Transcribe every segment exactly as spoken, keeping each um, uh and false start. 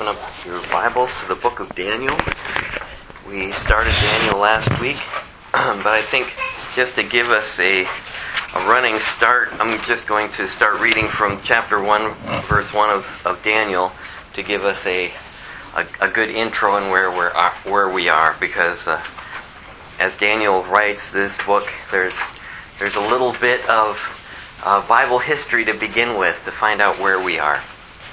open up your Bibles to the book of Daniel. We started Daniel last week, but I think just to give us a, a running start, I'm just going to start reading from chapter one, verse one of, of Daniel to give us a, a, a good intro on where, we're, where we are, because uh, as Daniel writes this book, there's, there's a little bit of uh, Bible history to begin with to find out where we are.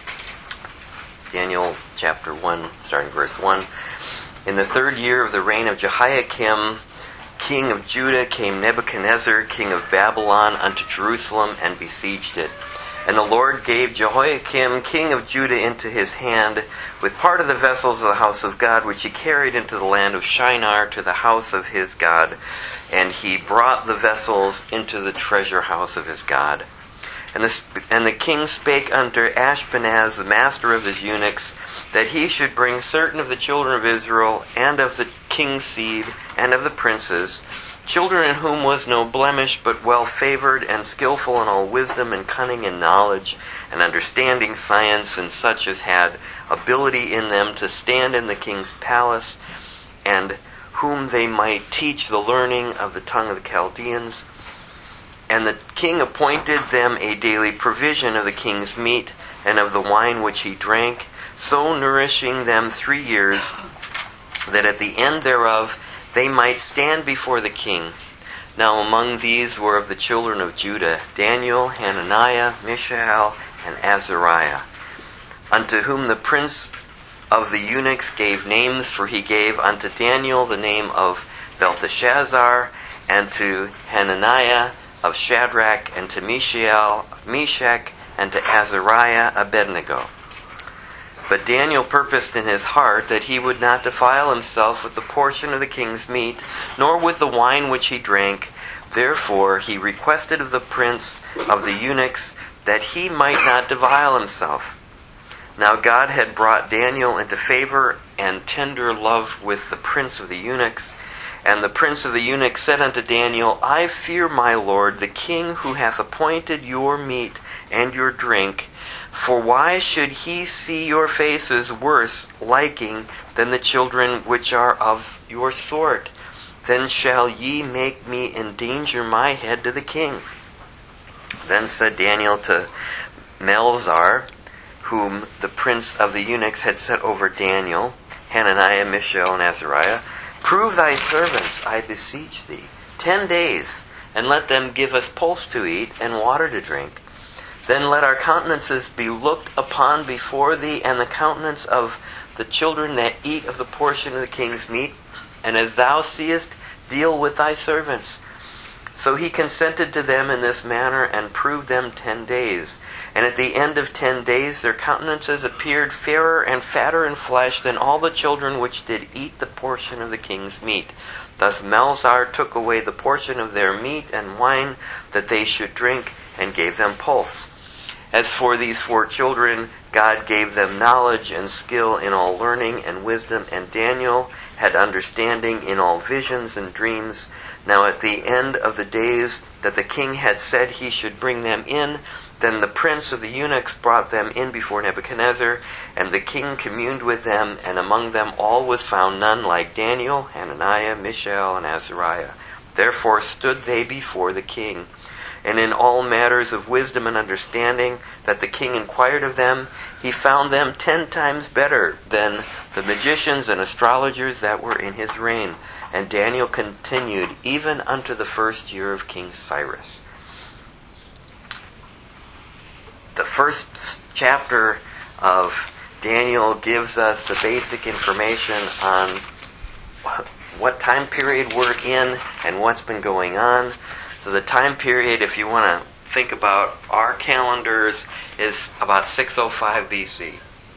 Daniel chapter one, starting verse one. In the third year of the reign of Jehoiakim, king of Judah, came Nebuchadnezzar, king of Babylon, unto Jerusalem, and besieged it. And the Lord gave Jehoiakim, king of Judah, into his hand, with part of the vessels of the house of God, which he carried into the land of Shinar to the house of his God. And he brought the vessels into the treasure house of his God. And the, and the king spake unto Ashpenaz, the master of his eunuchs, that he should bring certain of the children of Israel, and of the king's seed, and of the princes, children in whom was no blemish, but well favored, and skillful in all wisdom, and cunning, and knowledge, and understanding science, and such as had ability in them to stand in the king's palace, and whom they might teach the learning of the tongue of the Chaldeans. And the king appointed them a daily provision of the king's meat, and of the wine which he drank, so nourishing them three years, that at the end thereof they might stand before the king. Now among these were of the children of Judah Daniel, Hananiah, Mishael, and Azariah, unto whom the prince of the eunuchs gave names, for he gave unto Daniel the name of Belteshazzar, and to Hananiah of Shadrach, and to Mishael, Meshach, and to Azariah, Abednego. But Daniel purposed in his heart that he would not defile himself with the portion of the king's meat, nor with the wine which he drank. Therefore he requested of the prince of the eunuchs that he might not defile himself. Now God had brought Daniel into favor and tender love with the prince of the eunuchs. And the prince of the eunuchs said unto Daniel, I fear my lord, the king, who hath appointed your meat and your drink. For why should he see your faces worse liking than the children which are of your sort? Then shall ye make me endanger my head to the king. Then said Daniel to Melzar, whom the prince of the eunuchs had set over Daniel, Hananiah, Mishael, and Azariah, Prove thy servants, I beseech thee, ten days, and let them give us pulse to eat and water to drink. Then let our countenances be looked upon before thee, and the countenance of the children that eat of the portion of the king's meat, and as thou seest, deal with thy servants. So he consented to them in this manner, and proved them ten days. And at the end of ten days their countenances appeared fairer and fatter in flesh than all the children which did eat the portion of the king's meat. Thus Melzar took away the portion of their meat and wine that they should drink, and gave them pulse. As for these four children, God gave them knowledge and skill in all learning and wisdom, and Daniel had understanding in all visions and dreams. Now at the end of the days that the king had said he should bring them in, then the prince of the eunuchs brought them in before Nebuchadnezzar, and the king communed with them, and among them all was found none like Daniel, Hananiah, Mishael, and Azariah. Therefore stood they before the king. And in all matters of wisdom and understanding that the king inquired of them, he found them ten times better than the magicians and astrologers that were in his reign. And Daniel continued even unto the first year of King Cyrus. The first chapter of Daniel gives us the basic information on what time period we're in and what's been going on. So the time period, if you want to think about our calendars, is about six oh five B C.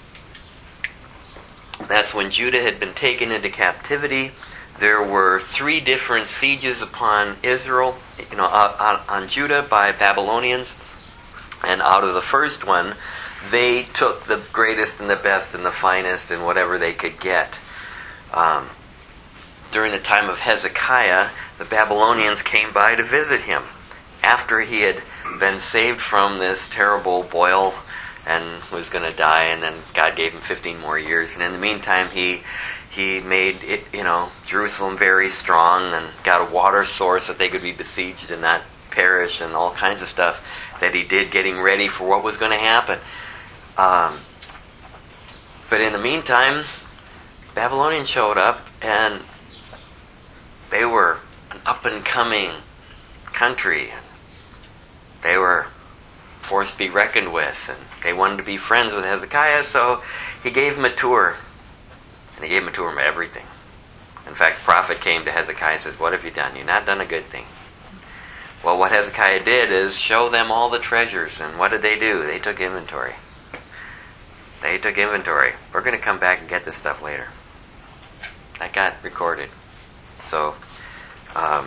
That's when Judah had been taken into captivity. There were three different sieges upon Israel, you know, on, on Judah by Babylonians. And out of the first one, they took the greatest and the best and the finest and whatever they could get. Um, during the time of Hezekiah, the Babylonians came by to visit him after he had been saved from this terrible boil and was going to die, and then God gave him fifteen more years. And in the meantime, he he made it, you know, Jerusalem very strong, and got a water source that they could be besieged and not perish, and all kinds of stuff that he did, getting ready for what was going to happen. Um, but in the meantime, Babylonians showed up, and they were an up-and-coming country. They were forced to be reckoned with, and they wanted to be friends with Hezekiah, so he gave him a tour. And he gave him a tour of everything. In fact, the prophet came to Hezekiah and says, "What have you done? You've not done a good thing." Well, what Hezekiah did is show them all the treasures, and what did they do? They took inventory. They took inventory. We're going to come back and get this stuff later. That got recorded. So, um,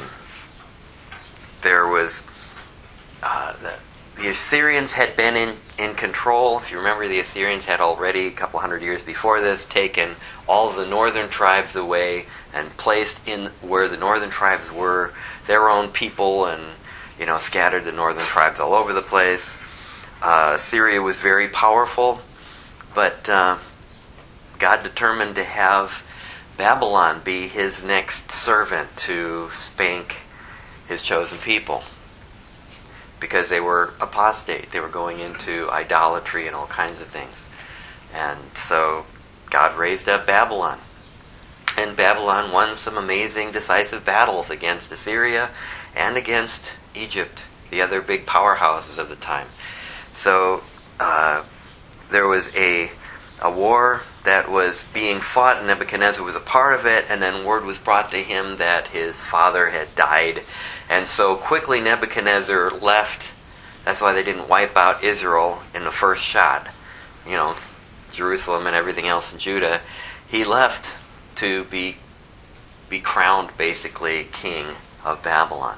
there was... Uh, the, the Assyrians had been in, in control. If you remember, the Assyrians had already, a couple hundred years before this, taken all of the northern tribes away and placed in where the northern tribes were their own people, and, you know, scattered the northern tribes all over the place. Uh, Syria was very powerful, but uh, God determined to have Babylon be his next servant to spank his chosen people, because they were apostate. They were going into idolatry and all kinds of things. And so God raised up Babylon. And Babylon won some amazing, decisive battles against Assyria and against Egypt, the other big powerhouses of the time. So uh, there was a a war that was being fought, and Nebuchadnezzar was a part of it, and then word was brought to him that his father had died. And so quickly Nebuchadnezzar left. That's why they didn't wipe out Israel in the first shot. You know, Jerusalem and everything else in Judah. He left to be be crowned, basically, king of Babylon.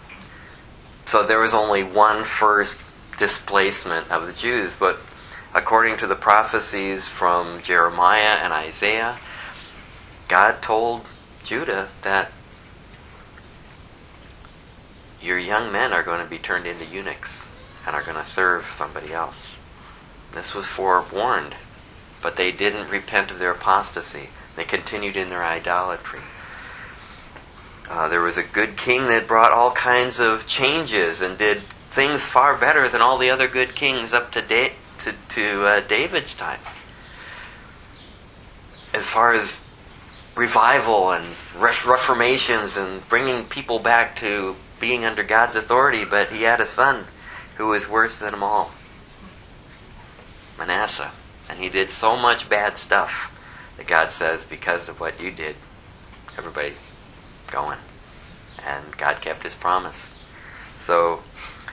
So there was only one first displacement of the Jews, but according to the prophecies from Jeremiah and Isaiah, God told Judah that your young men are going to be turned into eunuchs and are going to serve somebody else. This was forewarned, but they didn't repent of their apostasy. They continued in their idolatry. Uh, there was a good king that brought all kinds of changes and did things far better than all the other good kings up to date to, to uh, David's time. As far as revival and reformations and bringing people back to being under God's authority, but he had a son who was worse than them all, Manasseh. And he did so much bad stuff that God says, because of what you did, everybody's going. And God kept his promise. So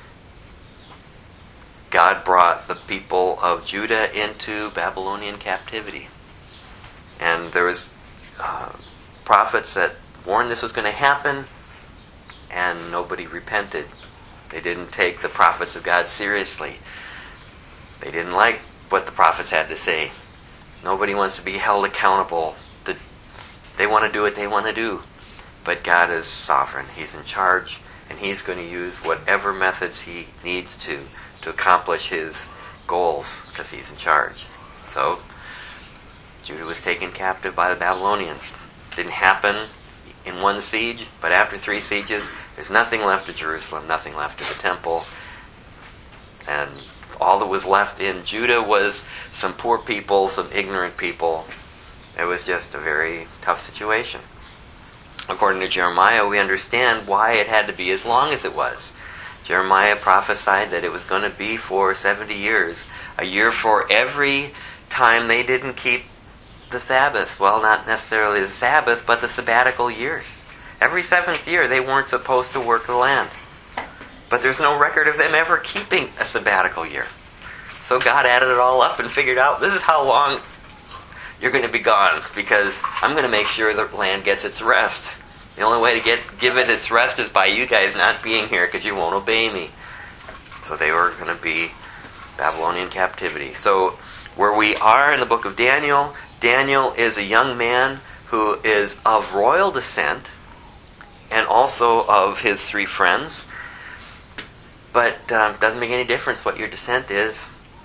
God brought the people of Judah into Babylonian captivity. And there was uh, prophets that warned this was going to happen, and nobody repented. They didn't take the prophets of God seriously. They didn't like what the prophets had to say. Nobody wants to be held accountable. They want to do what they want to do. But God is sovereign. He's in charge, and he's going to use whatever methods he needs to to accomplish his goals, because he's in charge. So Judah was taken captive by the Babylonians. Didn't happen in one siege, but after three sieges, there's nothing left of Jerusalem, nothing left of the temple, and all that was left in Judah was some poor people, some ignorant people. It was just a very tough situation. According to Jeremiah, we understand why it had to be as long as it was. Jeremiah prophesied that it was going to be for seventy years, a year for every time they didn't keep the Sabbath. Well, not necessarily the Sabbath, but the sabbatical years. Every seventh year they weren't supposed to work the land. But there's no record of them ever keeping a sabbatical year. So God added it all up and figured out, this is how long you're going to be gone, because I'm going to make sure the land gets its rest. The only way to get give it its rest is by you guys not being here, because you won't obey me. So they were going to be Babylonian captivity. So where we are in the book of Daniel, Daniel is a young man who is of royal descent and also of his three friends. But um, doesn't make any difference what your descent is.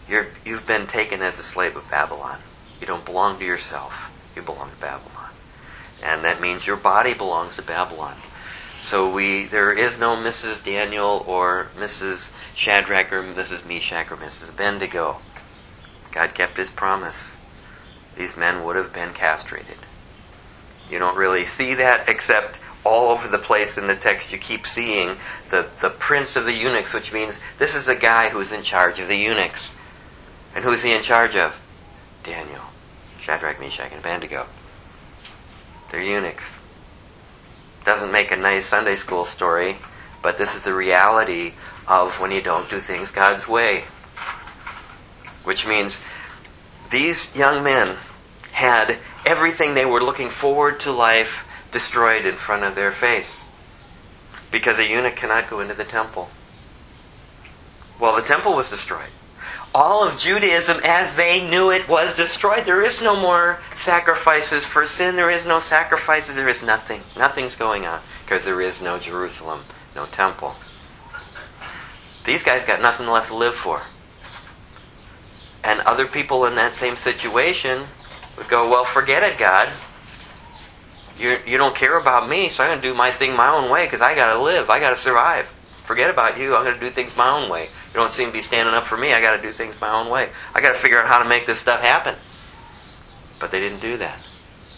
You're, you've been taken as a slave of Babylon. You don't belong to yourself. You belong to Babylon. And that means your body belongs to Babylon. So we there is no Missus Daniel or Missus Shadrach or Missus Meshach or Missus Abednego. God kept his promise. These men would have been castrated. You don't really see that except all over the place in the text. You keep seeing the, the prince of the eunuchs, which means this is the guy who's in charge of the eunuchs. And who's he in charge of? Daniel, Shadrach, Meshach, and Abednego. They're eunuchs. Doesn't make a nice Sunday school story, but this is the reality of when you don't do things God's way. Which means these young men had everything they were looking forward to life destroyed in front of their face. Because a eunuch cannot go into the temple. Well, the temple was destroyed. All of Judaism as they knew it was destroyed. There is no more sacrifices for sin. There is no sacrifices. There is nothing. Nothing's going on. Because there is no Jerusalem, no temple. These guys got nothing left to live for. And other people in that same situation would go, well, forget it, God. You you don't care about me, so I'm going to do my thing my own way because I got to live. I got to survive. Forget about you. I'm going to do things my own way. You don't seem to be standing up for me. I got to do things my own way. I got to figure out how to make this stuff happen. But they didn't do that.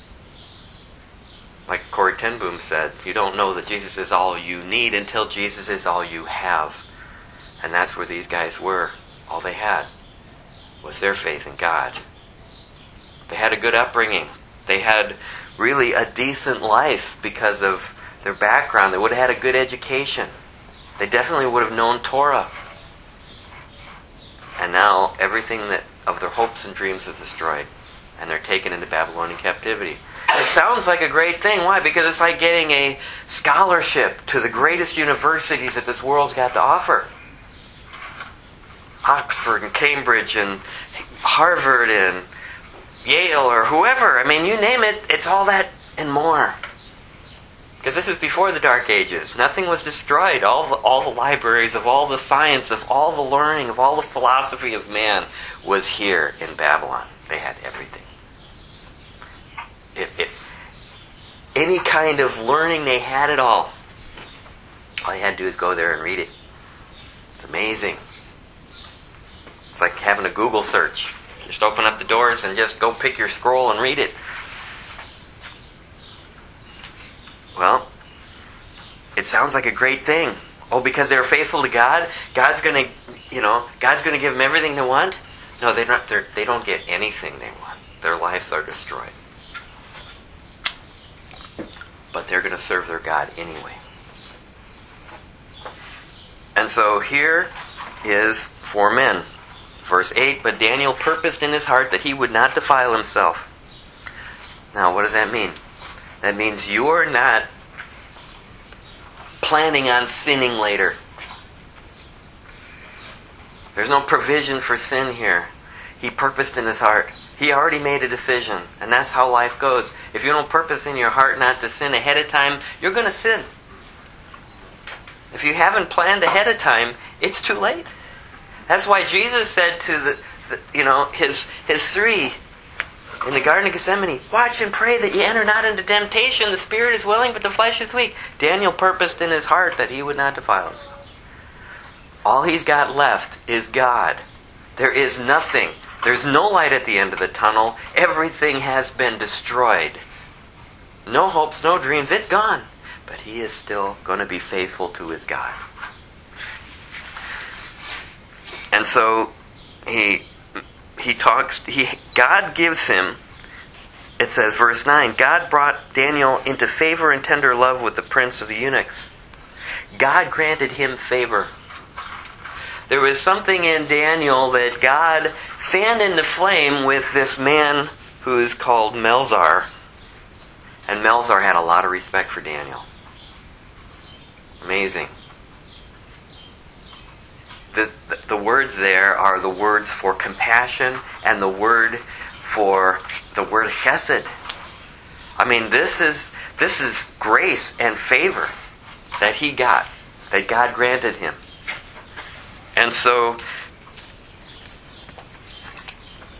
Like Corrie ten Boom said, you don't know that Jesus is all you need until Jesus is all you have. And that's where these guys were. All they had was their faith in God. They had a good upbringing. They had really a decent life because of their background. They would have had a good education. They definitely would have known Torah. And now everything that of their hopes and dreams is destroyed. And they're taken into Babylonian captivity. It sounds like a great thing. Why? Because it's like getting a scholarship to the greatest universities that this world's got to offer. Oxford and Cambridge and Harvard and Yale or whoever. I mean, you name it, it's all that and more. Because this is before the Dark Ages. Nothing was destroyed. All the, all the libraries of all the science, of all the learning, of all the philosophy of man was here in Babylon. They had everything. It, it, any kind of learning, they had it all. All you had to do is go there and read it. It's amazing. It's like having a Google search. Just open up the doors and just go pick your scroll and read it. Well, it sounds like a great thing. Oh, because they're faithful to God, God's going to, you know, God's going to give them everything they want? No, they're not. They're, they don't get anything they want. Their lives are destroyed. But they're going to serve their God anyway. And so here is four men. Verse eight, but Daniel purposed in his heart that he would not defile himself. Now, what does that mean? That means you're not planning on sinning later. There's no provision for sin here. He purposed in his heart. He already made a decision. And that's how life goes. If you don't purpose in your heart not to sin ahead of time, you're going to sin. If you haven't planned ahead of time, it's too late. That's why Jesus said to the, the you know, his his three in the Garden of Gethsemane, watch and pray that you enter not into temptation. The spirit is willing, but the flesh is weak. Daniel purposed in his heart that he would not defile himself. All he's got left is God. There is nothing. There's no light at the end of the tunnel. Everything has been destroyed. No hopes, no dreams. It's gone. But he is still going to be faithful to his God. And so he he talks, he God gives him, it says, verse nine, God brought Daniel into favor and tender love with the prince of the eunuchs. God granted him favor. There was something in Daniel that God fanned into flame with this man who is called Melzar. And Melzar had a lot of respect for Daniel. Amazing. The, the, the words there are the words for compassion and the word for the word chesed. I mean, this is this is grace and favor that he got, that God granted him. And so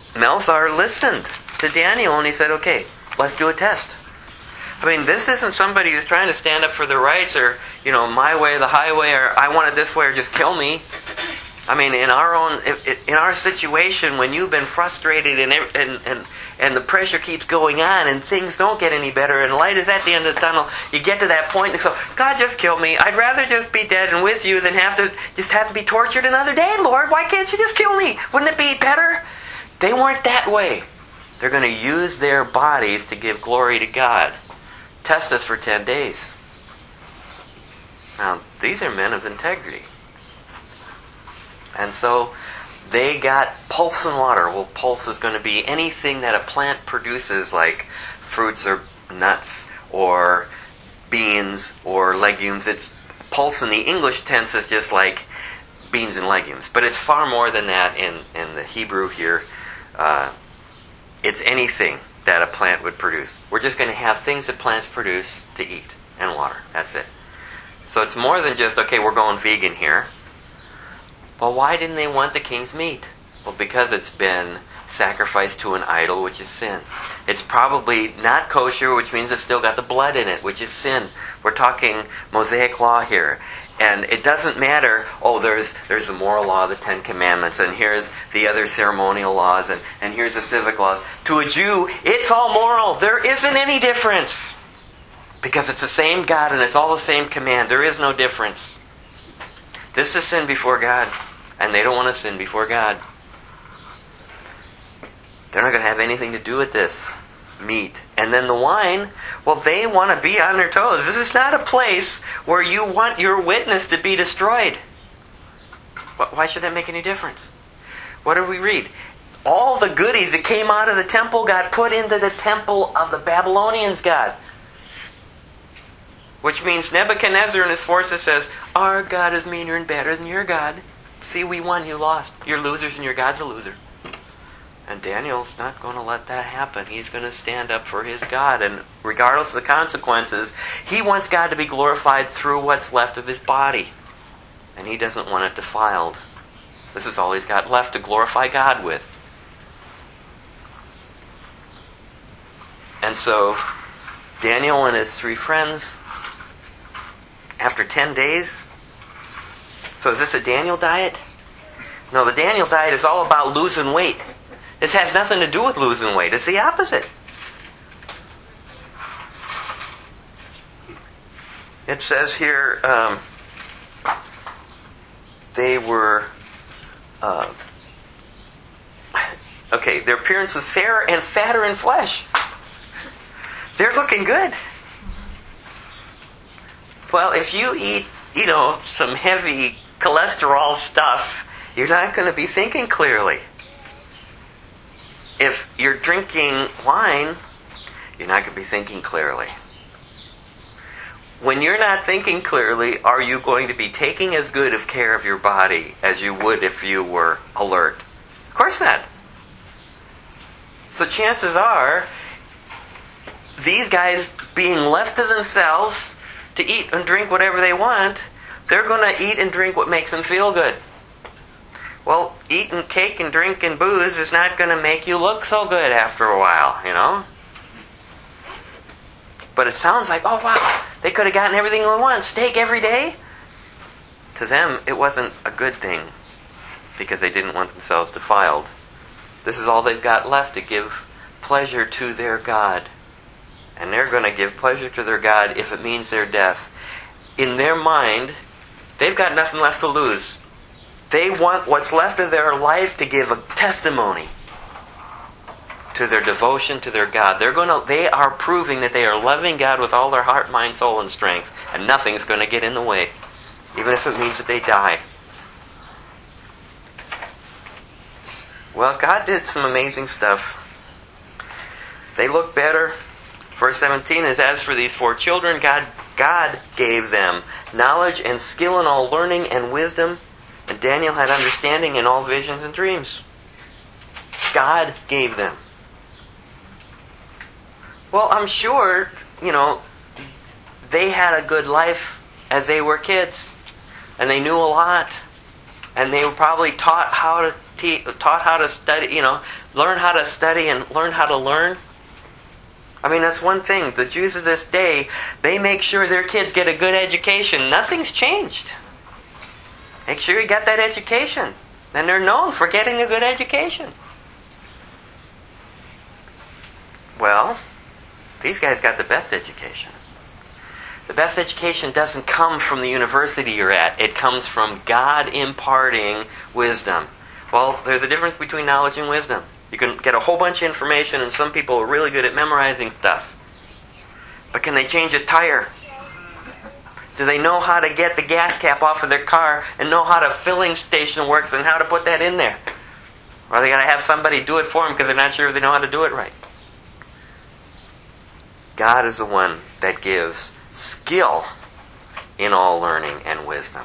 Melzar listened to Daniel and he said, okay, let's do a test. I mean, this isn't somebody who's trying to stand up for their rights or, you know, my way or the highway or I want it this way or just kill me. I mean, in our own, in our situation, when you've been frustrated and and and, and the pressure keeps going on and things don't get any better and light is at the end of the tunnel, you get to that point and so, God, just kill me. I'd rather just be dead and with you than have to just have to be tortured another day, Lord. Why can't you just kill me? Wouldn't it be better? They weren't that way. They're going to use their bodies to give glory to God. Test us for ten days. Now, these are men of integrity. And so they got pulse and water. Well, pulse is going to be anything that a plant produces, like fruits or nuts or beans or legumes. It's pulse in the English tense is just like beans and legumes. But it's far more than that in, in the Hebrew here. Uh, it's anything that a plant would produce. We're just going to have things that plants produce to eat and water. That's it. So it's more than just, okay, we're going vegan here. Well, why didn't they want the king's meat? Well, because it's been sacrificed to an idol, which is sin. It's probably not kosher, which means it's still got the blood in it, which is sin. We're talking Mosaic law here. And it doesn't matter, oh, there's there's the moral law, the Ten Commandments, and here's the other ceremonial laws, and, and here's the civic laws. To a Jew, it's all moral. There isn't any difference. Because it's the same God and it's all the same command. There is no difference. This is sin before God. And they don't want to sin before God. They're not going to have anything to do with this meat. And then the wine, well, they want to be on their toes. This is not a place where you want your witness to be destroyed. Why should that make any difference? What do we read? All the goodies that came out of the temple got put into the temple of the Babylonians' God. Which means Nebuchadnezzar and his forces says, our God is meaner and better than your God. See, we won, you lost. You're losers and your God's a loser. And Daniel's not going to let that happen. He's going to stand up for his God. And regardless of the consequences, he wants God to be glorified through what's left of his body. And he doesn't want it defiled. This is all he's got left to glorify God with. And so, Daniel and his three friends, after ten days, so is this a Daniel diet? No, the Daniel diet is all about losing weight. This has nothing to do with losing weight. It's the opposite. It says here, um, they were, uh, okay, their appearance was fairer and fatter in flesh. They're looking good. Well, if you eat, you know, some heavy cholesterol stuff, you're not going to be thinking clearly. If you're drinking wine, you're not going to be thinking clearly. When you're not thinking clearly, are you going to be taking as good of care of your body as you would if you were alert? Of course not. So chances are, these guys being left to themselves to eat and drink whatever they want, they're going to eat and drink what makes them feel good. Well, eating cake and drinking booze is not going to make you look so good after a while, you know? But it sounds like, oh wow, they could have gotten everything they want. Steak every day? To them, it wasn't a good thing because they didn't want themselves defiled. This is all they've got left to give pleasure to their God. And they're going to give pleasure to their God if it means their death. In their mind, they've got nothing left to lose. They want what's left of their life to give a testimony to their devotion to their God. They're going to, they are proving that they are loving God with all their heart, mind, soul, and strength. And nothing's going to get in the way, even if it means that they die. Well, God did some amazing stuff. They look better. Verse seventeen is, as for these four children, God, God gave them knowledge and skill in all learning and wisdom. And Daniel had understanding in all visions and dreams. God gave them. Well, I'm sure, you know, they had a good life as they were kids. And they knew a lot. And they were probably taught how to te- taught how to study, you know, learn how to study and learn how to learn. I mean, that's one thing. The Jews of this day, they make sure their kids get a good education. Nothing's changed. Make sure you got that education. And they're known for getting a good education. Well, these guys got the best education. The best education doesn't come from the university you're at. It comes from God imparting wisdom. Well, there's a difference between knowledge and wisdom. You can get a whole bunch of information, and some people are really good at memorizing stuff. But can they change a tire? Do they know how to get the gas cap off of their car and know how the filling station works and how to put that in there? Or are they going to have somebody do it for them because they're not sure if they know how to do it right? God is the one that gives skill in all learning and wisdom.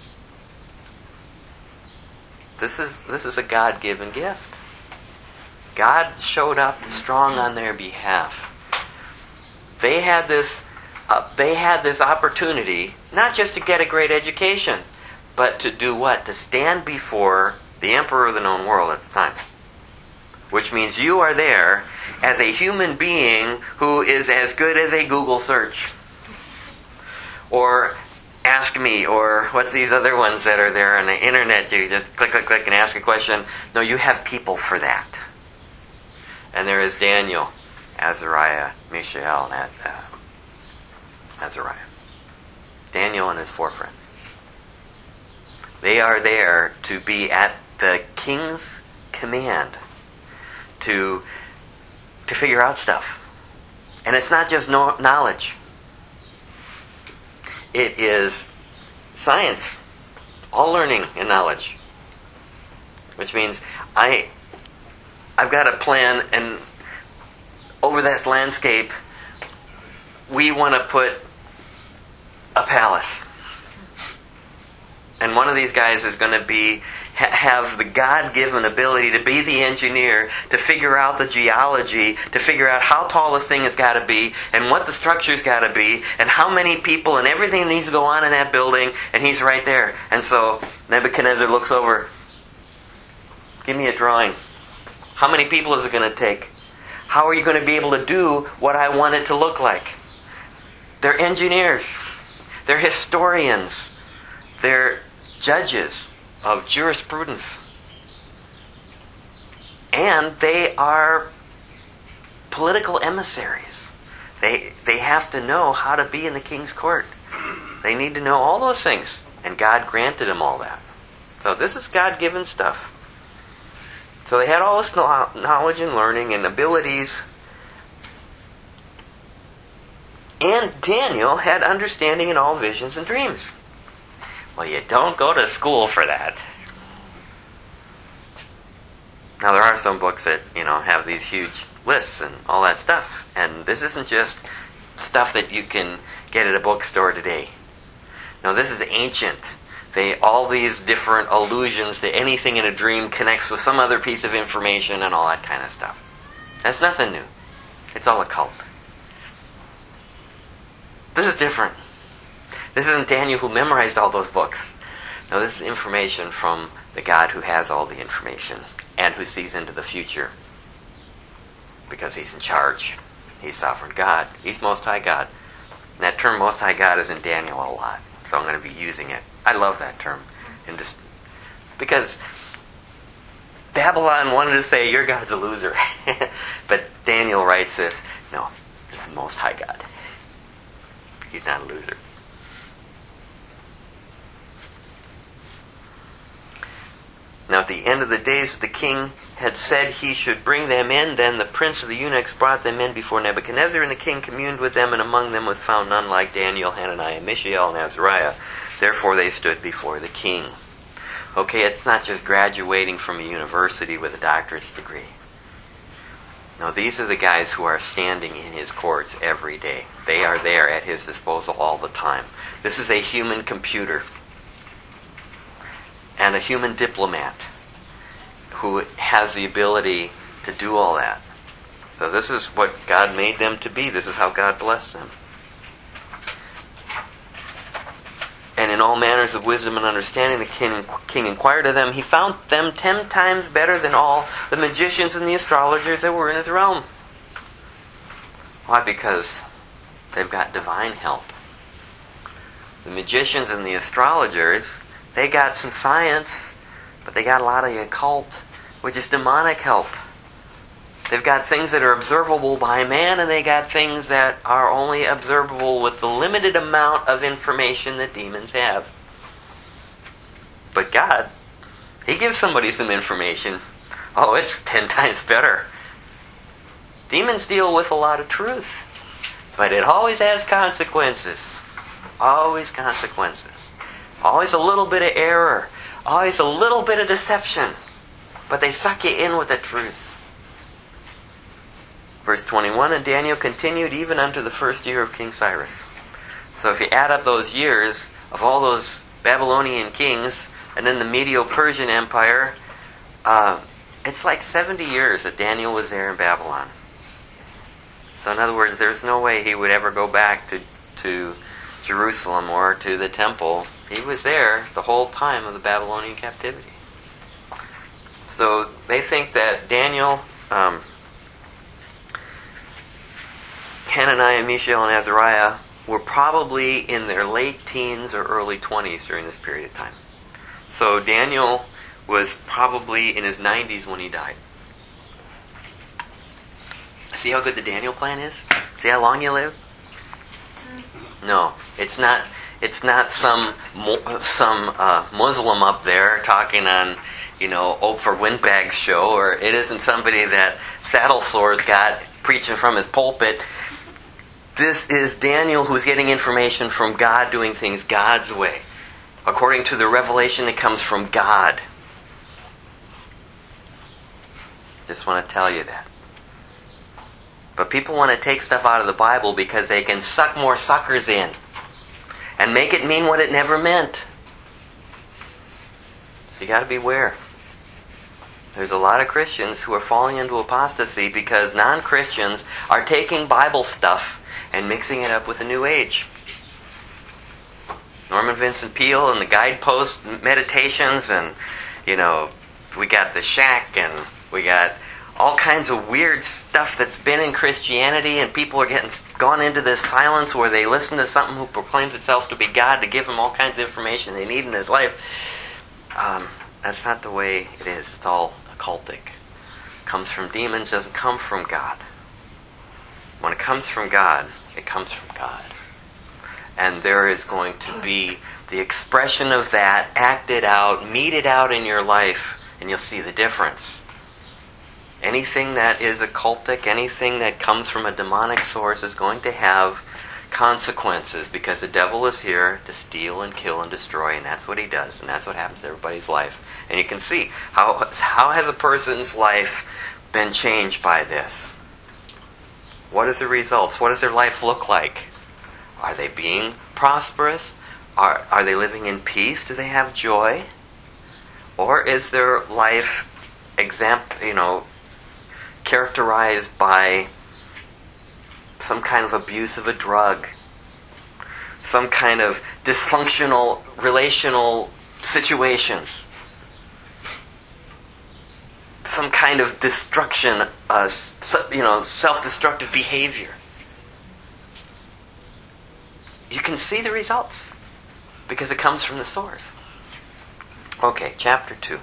This is this is a God-given gift. God showed up strong on their behalf. They had this uh, they had this opportunity not just to get a great education, but to do what? To stand before the emperor of the known world at the time. Which means you are there as a human being who is as good as a Google search. Or Ask Me, or what's these other ones that are there on the internet? You just click, click, click and ask a question. No, you have people for that. And there is Daniel, Azariah, Mishael, and uh, Azariah. Daniel and his four friends. They are there to be at the king's command to to figure out stuff. And it's not just no- knowledge. It is science. All learning and knowledge. Which means I, I've got a plan, and over this landscape, we want to put a palace. And one of these guys is going to be ha- have the God-given ability to be the engineer, to figure out the geology, to figure out how tall this thing has got to be, and what the structure's got to be, and how many people, and everything that needs to go on in that building, and he's right there. And so Nebuchadnezzar looks over. Give me a drawing. How many people is it going to take? How are you going to be able to do what I want it to look like? They're engineers. They're historians. They're judges of jurisprudence. And they are political emissaries. They they have to know how to be in the king's court. They need to know all those things. And God granted them all that. So this is God-given stuff. So they had all this knowledge and learning and abilities. And Daniel had understanding in all visions and dreams. Well, you don't go to school for that. Now, there are some books that, you know, have these huge lists and all that stuff. And this isn't just stuff that you can get at a bookstore today. No, this is ancient. They all these different allusions to anything in a dream connects with some other piece of information and all that kind of stuff. That's nothing new. It's all occult. This is different. This isn't Daniel who memorized all those books. No, this is information from the God who has all the information and who sees into the future because he's in charge. He's sovereign God. He's Most High God. And that term Most High God is in Daniel a lot. So I'm going to be using it. I love that term. And just because Babylon wanted to say, your God's a loser. But Daniel writes this, no, this is Most High God. He's not a loser. Now at the end of the days the king had said he should bring them in, then the prince of the eunuchs brought them in before Nebuchadnezzar, and the king communed with them, and among them was found none like Daniel, Hananiah, Mishael, and Azariah. Therefore they stood before the king. Okay, it's not just graduating from a university with a doctorate's degree. No, these are the guys who are standing in his courts every day. They are there at his disposal all the time. This is a human computer and a human diplomat who has the ability to do all that. So this is what God made them to be. This is how God blessed them. and in all manners of wisdom and understanding the king, king inquired of them. He found them ten times better than all the magicians and the astrologers that were in his realm. Why? Because they've got divine help. The magicians and the astrologers, they got some science, but they got a lot of the occult, which is demonic help. They've got things that are observable by man, and they got things that are only observable with the limited amount of information that demons have. But God, He gives somebody some information. Oh, it's ten times better. Demons deal with a lot of truth, but it always has consequences. Always consequences. Always a little bit of error. Always a little bit of deception. But they suck you in with the truth. Verse twenty-one, and Daniel continued even unto the first year of King Cyrus. So if you add up those years of all those Babylonian kings, and then the Medo-Persian Empire, uh, it's like seventy years that Daniel was there in Babylon. So in other words, there's no way he would ever go back to, to Jerusalem or to the temple. He was there the whole time of the Babylonian captivity. So they think that Daniel... Um, Hananiah, Mishael, and Azariah were probably in their late teens or early twenties during this period of time. So Daniel was probably in his nineties when he died. See how good the Daniel plan is? See how long you live? No, it's not. It's not some some uh, Muslim up there talking on, you know, Oprah Winfrey's show, or it isn't somebody that Saddle Sore's got preaching from his pulpit. This is Daniel who's getting information from God, doing things God's way, according to the revelation that comes from God. Just want to tell you that. But people want to take stuff out of the Bible because they can suck more suckers in and make it mean what it never meant. So you got to beware. There's a lot of Christians who are falling into apostasy because non-Christians are taking Bible stuff and mixing it up with the New Age. Norman Vincent Peale and the Guidepost Meditations, and, you know, we got the Shack, and we got all kinds of weird stuff that's been in Christianity, and people are getting gone into this silence where they listen to something who proclaims itself to be God to give them all kinds of information they need in his life. Um, that's not the way it is. It's all occultic. It comes from demons, doesn't come from God. When it comes from God, it comes from God. And there is going to be the expression of that acted out, meted out in your life, and you'll see the difference. Anything that is occultic, anything that comes from a demonic source is going to have consequences, because the devil is here to steal and kill and destroy, and that's what he does, and that's what happens to everybody's life. And you can see, how how has a person's life been changed by this? What is the results? What does their life look like? Are they being prosperous? Are are they living in peace? Do they have joy? Or is their life, example, you know, characterized by some kind of abuse of a drug, some kind of dysfunctional relational situations, some kind of destruction, uh, you know, self-destructive behavior? You can see the results because it comes from the source. Okay, chapter two.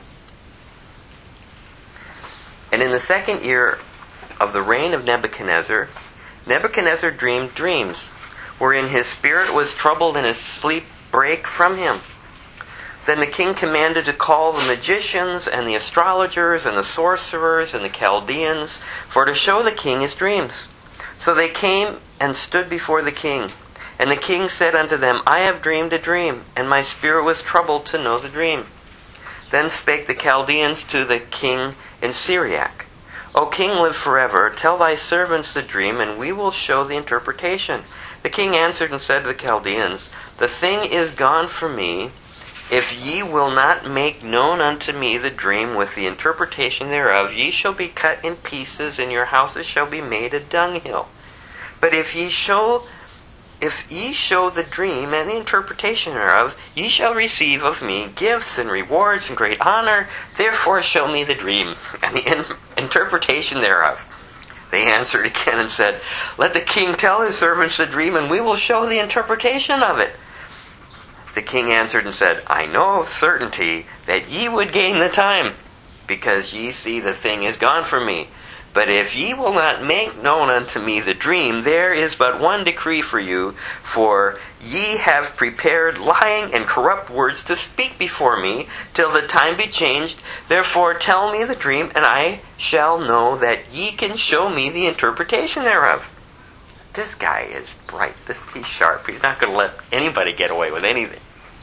And in the second year of the reign of Nebuchadnezzar, Nebuchadnezzar dreamed dreams, wherein his spirit was troubled and his sleep brake from him. Then the king commanded to call the magicians and the astrologers and the sorcerers and the Chaldeans, for to show the king his dreams. So they came and stood before the king. And the king said unto them, I have dreamed a dream, and my spirit was troubled to know the dream. Then spake the Chaldeans to the king in Syriac, O king, live forever. Tell thy servants the dream, and we will show the interpretation. The king answered and said to the Chaldeans, The thing is gone from me. If ye will not make known unto me the dream with the interpretation thereof, ye shall be cut in pieces, and your houses shall be made a dunghill. But if ye show if ye show the dream and the interpretation thereof, ye shall receive of me gifts and rewards and great honor. Therefore show me the dream and the in- interpretation thereof. They answered again and said, Let the king tell his servants the dream, and we will show the interpretation of it. The king answered and said, I know of certainty that ye would gain the time, because ye see the thing is gone from me. But if ye will not make known unto me the dream, there is but one decree for you, for ye have prepared lying and corrupt words to speak before me, till the time be changed. Therefore tell me the dream, and I shall know that ye can show me the interpretation thereof. This guy is bright. This he's sharp. He's not going to let anybody get away with anything.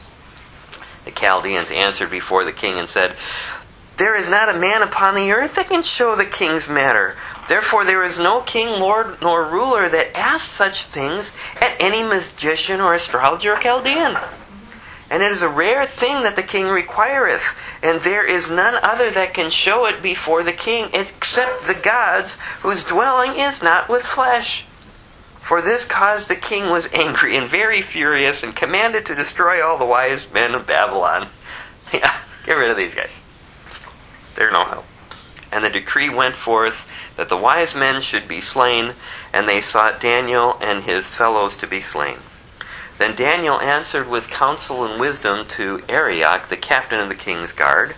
The Chaldeans answered before the king and said, There is not a man upon the earth that can show the king's matter. Therefore there is no king, lord, nor ruler that asks such things at any magician or astrologer or Chaldean. And it is a rare thing that the king requireth, and there is none other that can show it before the king, except the gods, whose dwelling is not with flesh. For this cause the king was angry and very furious, and commanded to destroy all the wise men of Babylon. Yeah, get rid of these guys. They're no help. And the decree went forth that the wise men should be slain, and they sought Daniel and his fellows to be slain. Then Daniel answered with counsel and wisdom to Arioch, the captain of the king's guard,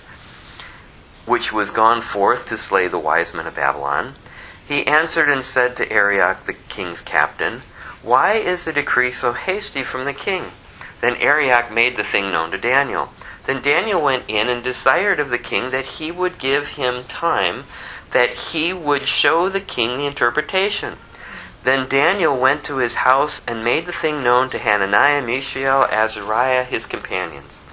which was gone forth to slay the wise men of Babylon. He answered and said to Arioch, the king's captain, Why is the decree so hasty from the king? Then Arioch made the thing known to Daniel. Then Daniel went in and desired of the king that he would give him time, that he would show the king the interpretation. Then Daniel went to his house and made the thing known to Hananiah, Mishael, Azariah, his companions,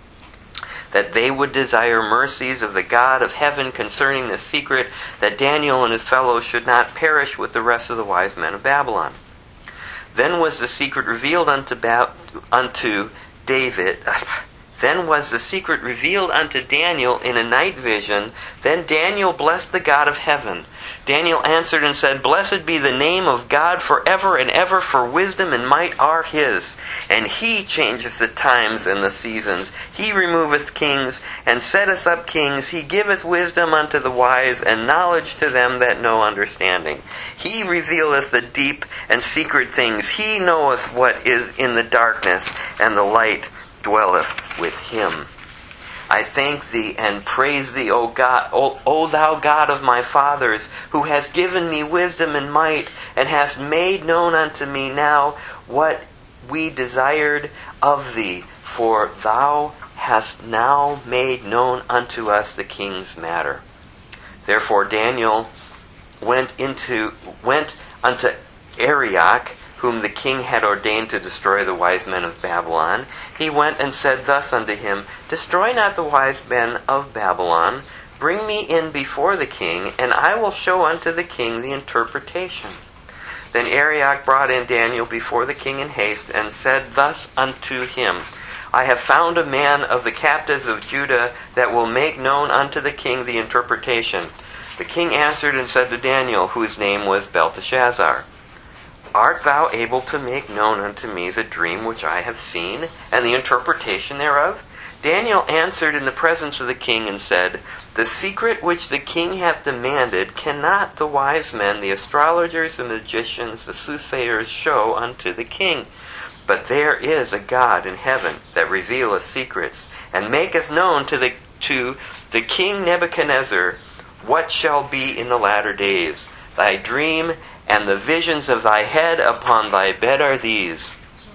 that they would desire mercies of the God of heaven concerning the secret, that Daniel and his fellows should not perish with the rest of the wise men of Babylon. Then was the secret revealed unto, ba- unto David... Then was the secret revealed unto Daniel in a night vision. Then Daniel blessed the God of heaven. Daniel answered and said, Blessed be the name of God forever and ever, for wisdom and might are his. And he changeth the times and the seasons. He removeth kings, and setteth up kings. He giveth wisdom unto the wise, and knowledge to them that know understanding. He revealeth the deep and secret things. He knoweth what is in the darkness, and the light dwelleth with him. I thank thee and praise thee, O God, O, o thou God of my fathers, who hast given me wisdom and might, and hast made known unto me now what we desired of thee. For thou hast now made known unto us the king's matter. Therefore Daniel went into went unto Arioch, whom the king had ordained to destroy the wise men of Babylon. He went and said thus unto him, Destroy not the wise men of Babylon. Bring me in before the king, and I will show unto the king the interpretation. Then Arioch brought in Daniel before the king in haste, and said thus unto him, I have found a man of the captives of Judah that will make known unto the king the interpretation. The king answered and said to Daniel, whose name was Belteshazzar, Art thou able to make known unto me the dream which I have seen, and the interpretation thereof? Daniel answered in the presence of the king and said, The secret which the king hath demanded cannot the wise men, the astrologers, the magicians, the soothsayers show unto the king. But there is a God in heaven that revealeth secrets, and maketh known to the to the king Nebuchadnezzar what shall be in the latter days. Thy dream and the visions of thy head upon thy bed are these.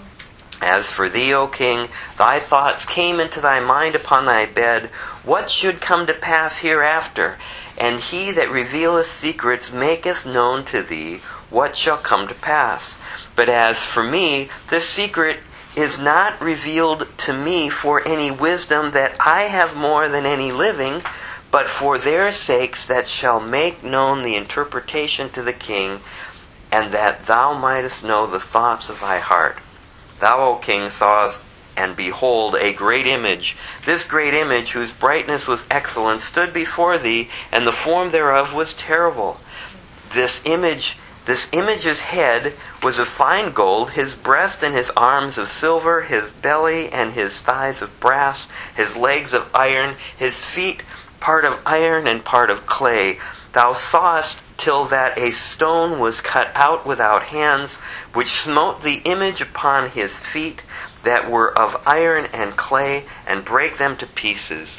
As for thee, O king, thy thoughts came into thy mind upon thy bed, what should come to pass hereafter? And he that revealeth secrets maketh known to thee what shall come to pass. But as for me, this secret is not revealed to me for any wisdom that I have more than any living, but for their sakes that shall make known the interpretation to the king, and that thou mightest know the thoughts of thy heart. Thou, O king, sawest, and behold, a great image. This great image, whose brightness was excellent, stood before thee, and the form thereof was terrible. This image This image's head was of fine gold, his breast and his arms of silver, his belly and his thighs of brass, his legs of iron, his feet part of iron and part of clay. Thou sawest till that a stone was cut out without hands, which smote the image upon his feet, that were of iron and clay, and brake them to pieces.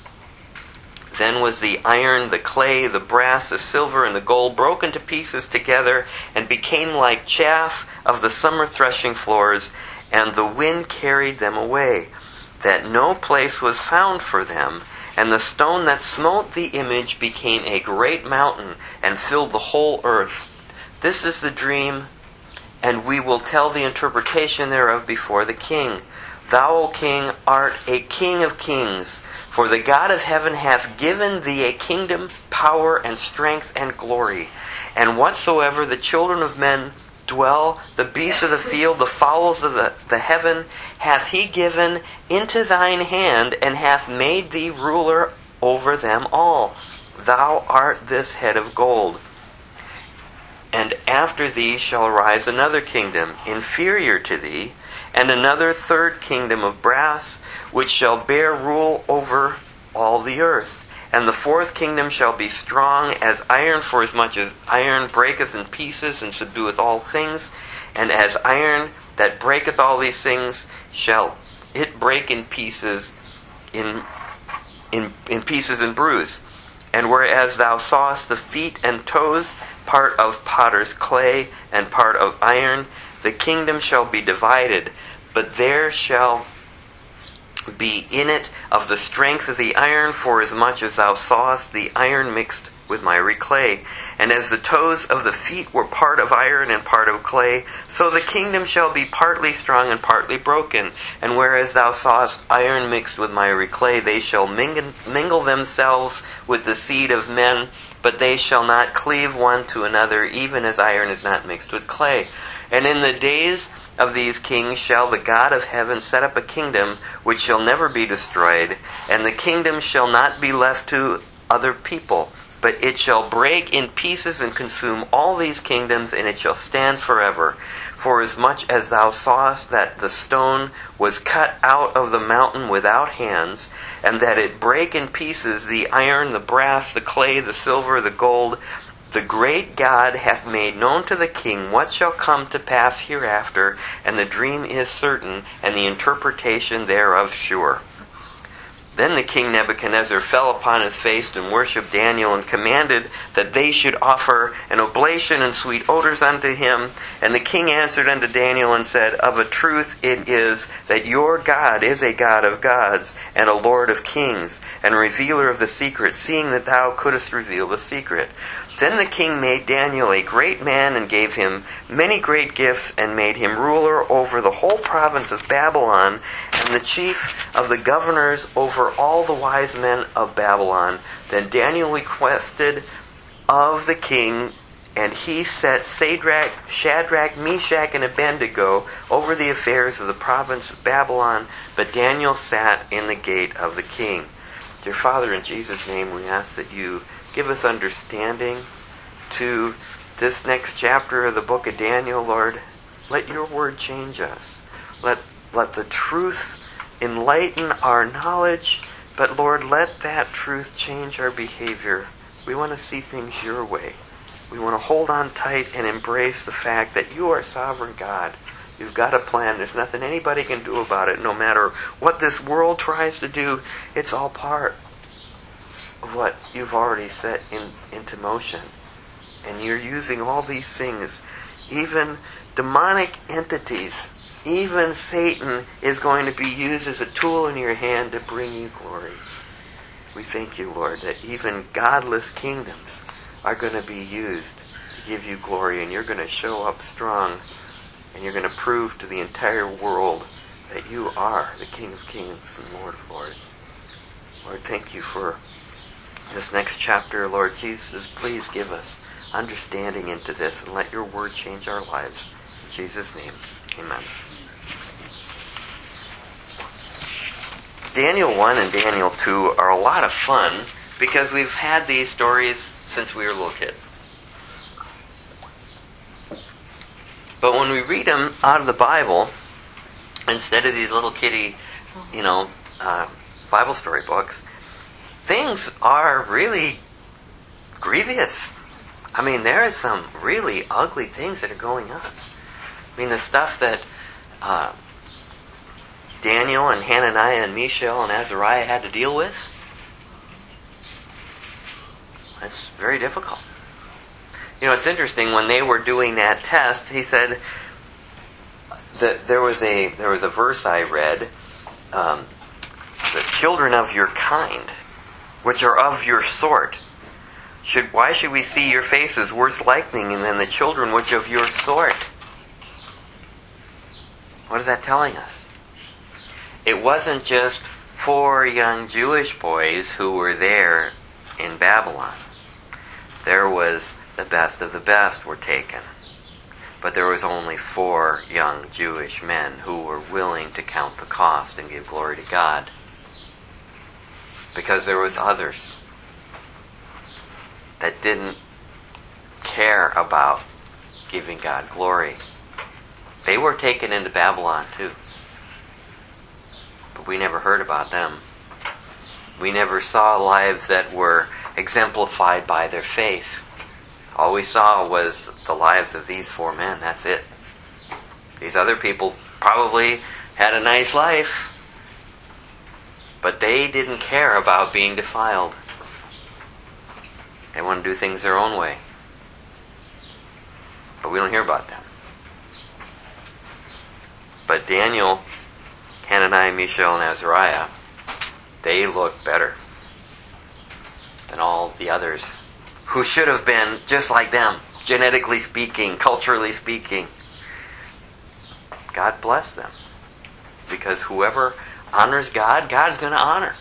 Then was the iron, the clay, the brass, the silver, and the gold broken to pieces together, and became like chaff of the summer threshing floors, and the wind carried them away, that no place was found for them. And the stone that smote the image became a great mountain, and filled the whole earth. This is the dream, and we will tell the interpretation thereof before the king. Thou, O king, art a king of kings. For the God of heaven hath given thee a kingdom, power, and strength, and glory. And whatsoever the children of men dwell, the beasts of the field, the fowls of the, the heaven, hath he given into thine hand, and hath made thee ruler over them all. Thou art this head of gold. And after thee shall rise another kingdom, inferior to thee, and another third kingdom of brass, which shall bear rule over all the earth. And the fourth kingdom shall be strong as iron, forasmuch as iron breaketh in pieces and subdueth all things. And as iron that breaketh all these things, shall it break in pieces, in in in pieces and bruise. And whereas thou sawest the feet and toes, part of potter's clay and part of iron, the kingdom shall be divided, but there shall be in it of the strength of the iron, forasmuch as thou sawest the iron mixed with miry clay. And as the toes of the feet were part of iron and part of clay, so the kingdom shall be partly strong and partly broken. And whereas thou sawest iron mixed with miry clay, they shall mingle, mingle themselves with the seed of men, but they shall not cleave one to another, even as iron is not mixed with clay. And in the days of these kings shall the God of heaven set up a kingdom which shall never be destroyed, and the kingdom shall not be left to other people, but it shall break in pieces and consume all these kingdoms, and it shall stand forever. Forasmuch as thou sawest that the stone was cut out of the mountain without hands, and that it brake in pieces the iron, the brass, the clay, the silver, the gold, the great God hath made known to the king what shall come to pass hereafter, and the dream is certain, and the interpretation thereof sure. Then the king Nebuchadnezzar fell upon his face and worshipped Daniel, and commanded that they should offer an oblation and sweet odors unto him. And the king answered unto Daniel and said, Of a truth it is that your God is a God of gods, and a Lord of kings, and a revealer of the secret, seeing that thou couldst reveal the secret. Then the king made Daniel a great man, and gave him many great gifts, and made him ruler over the whole province of Babylon, and the chief of the governors over all the wise men of Babylon. Then Daniel requested of the king, and he set Shadrach, Shadrach, Meshach, and Abednego over the affairs of the province of Babylon, but Daniel sat in the gate of the king. Dear Father, in Jesus' name we ask that you give us understanding to this next chapter of the book of Daniel, Lord. Let your word change us. Let, let the truth enlighten our knowledge, but Lord, let that truth change our behavior. We want to see things your way. We want to hold on tight and embrace the fact that you are sovereign God. You've got a plan. There's nothing anybody can do about it. No matter what this world tries to do, it's all part of what you've already set in, into motion. And you're using all these things, even demonic entities, even Satan is going to be used as a tool in your hand to bring you glory. We thank you, Lord, that even godless kingdoms are going to be used to give you glory, and you're going to show up strong, and you're going to prove to the entire world that you are the King of Kings and Lord of Lords. Lord, thank you for this next chapter, Lord Jesus. Please give us understanding into this, and let your word change our lives. In Jesus' name, amen. Daniel one and Daniel two are a lot of fun because we've had these stories since we were little kids. But when we read them out of the Bible, instead of these little kitty, you know, uh, Bible story books, things are really grievous. I mean, there is some really ugly things that are going on. I mean, the stuff that uh, Daniel and Hananiah and Mishael and Azariah had to deal with, that's very difficult. You know, it's interesting, when they were doing that test, he said that there was a there was a verse I read, um, the children of your kind, which are of your sort, should why should we see your faces worse likening than the children which of your sort? What is that telling us? It wasn't just four young Jewish boys who were there in Babylon. There was the best of the best were taken. But there was only four young Jewish men who were willing to count the cost and give glory to God. Because there was others that didn't care about giving God glory. They were taken into Babylon too. But we never heard about them. We never saw lives that were exemplified by their faith. All we saw was the lives of these four men. That's it. These other people probably had a nice life, but they didn't care about being defiled. They want to do things their own way. But we don't hear about them. But Daniel, Hananiah, Mishael, and Azariah, they look better than all the others who should have been just like them, genetically speaking, culturally speaking. God bless them. Because whoever honors God, God's going to honor.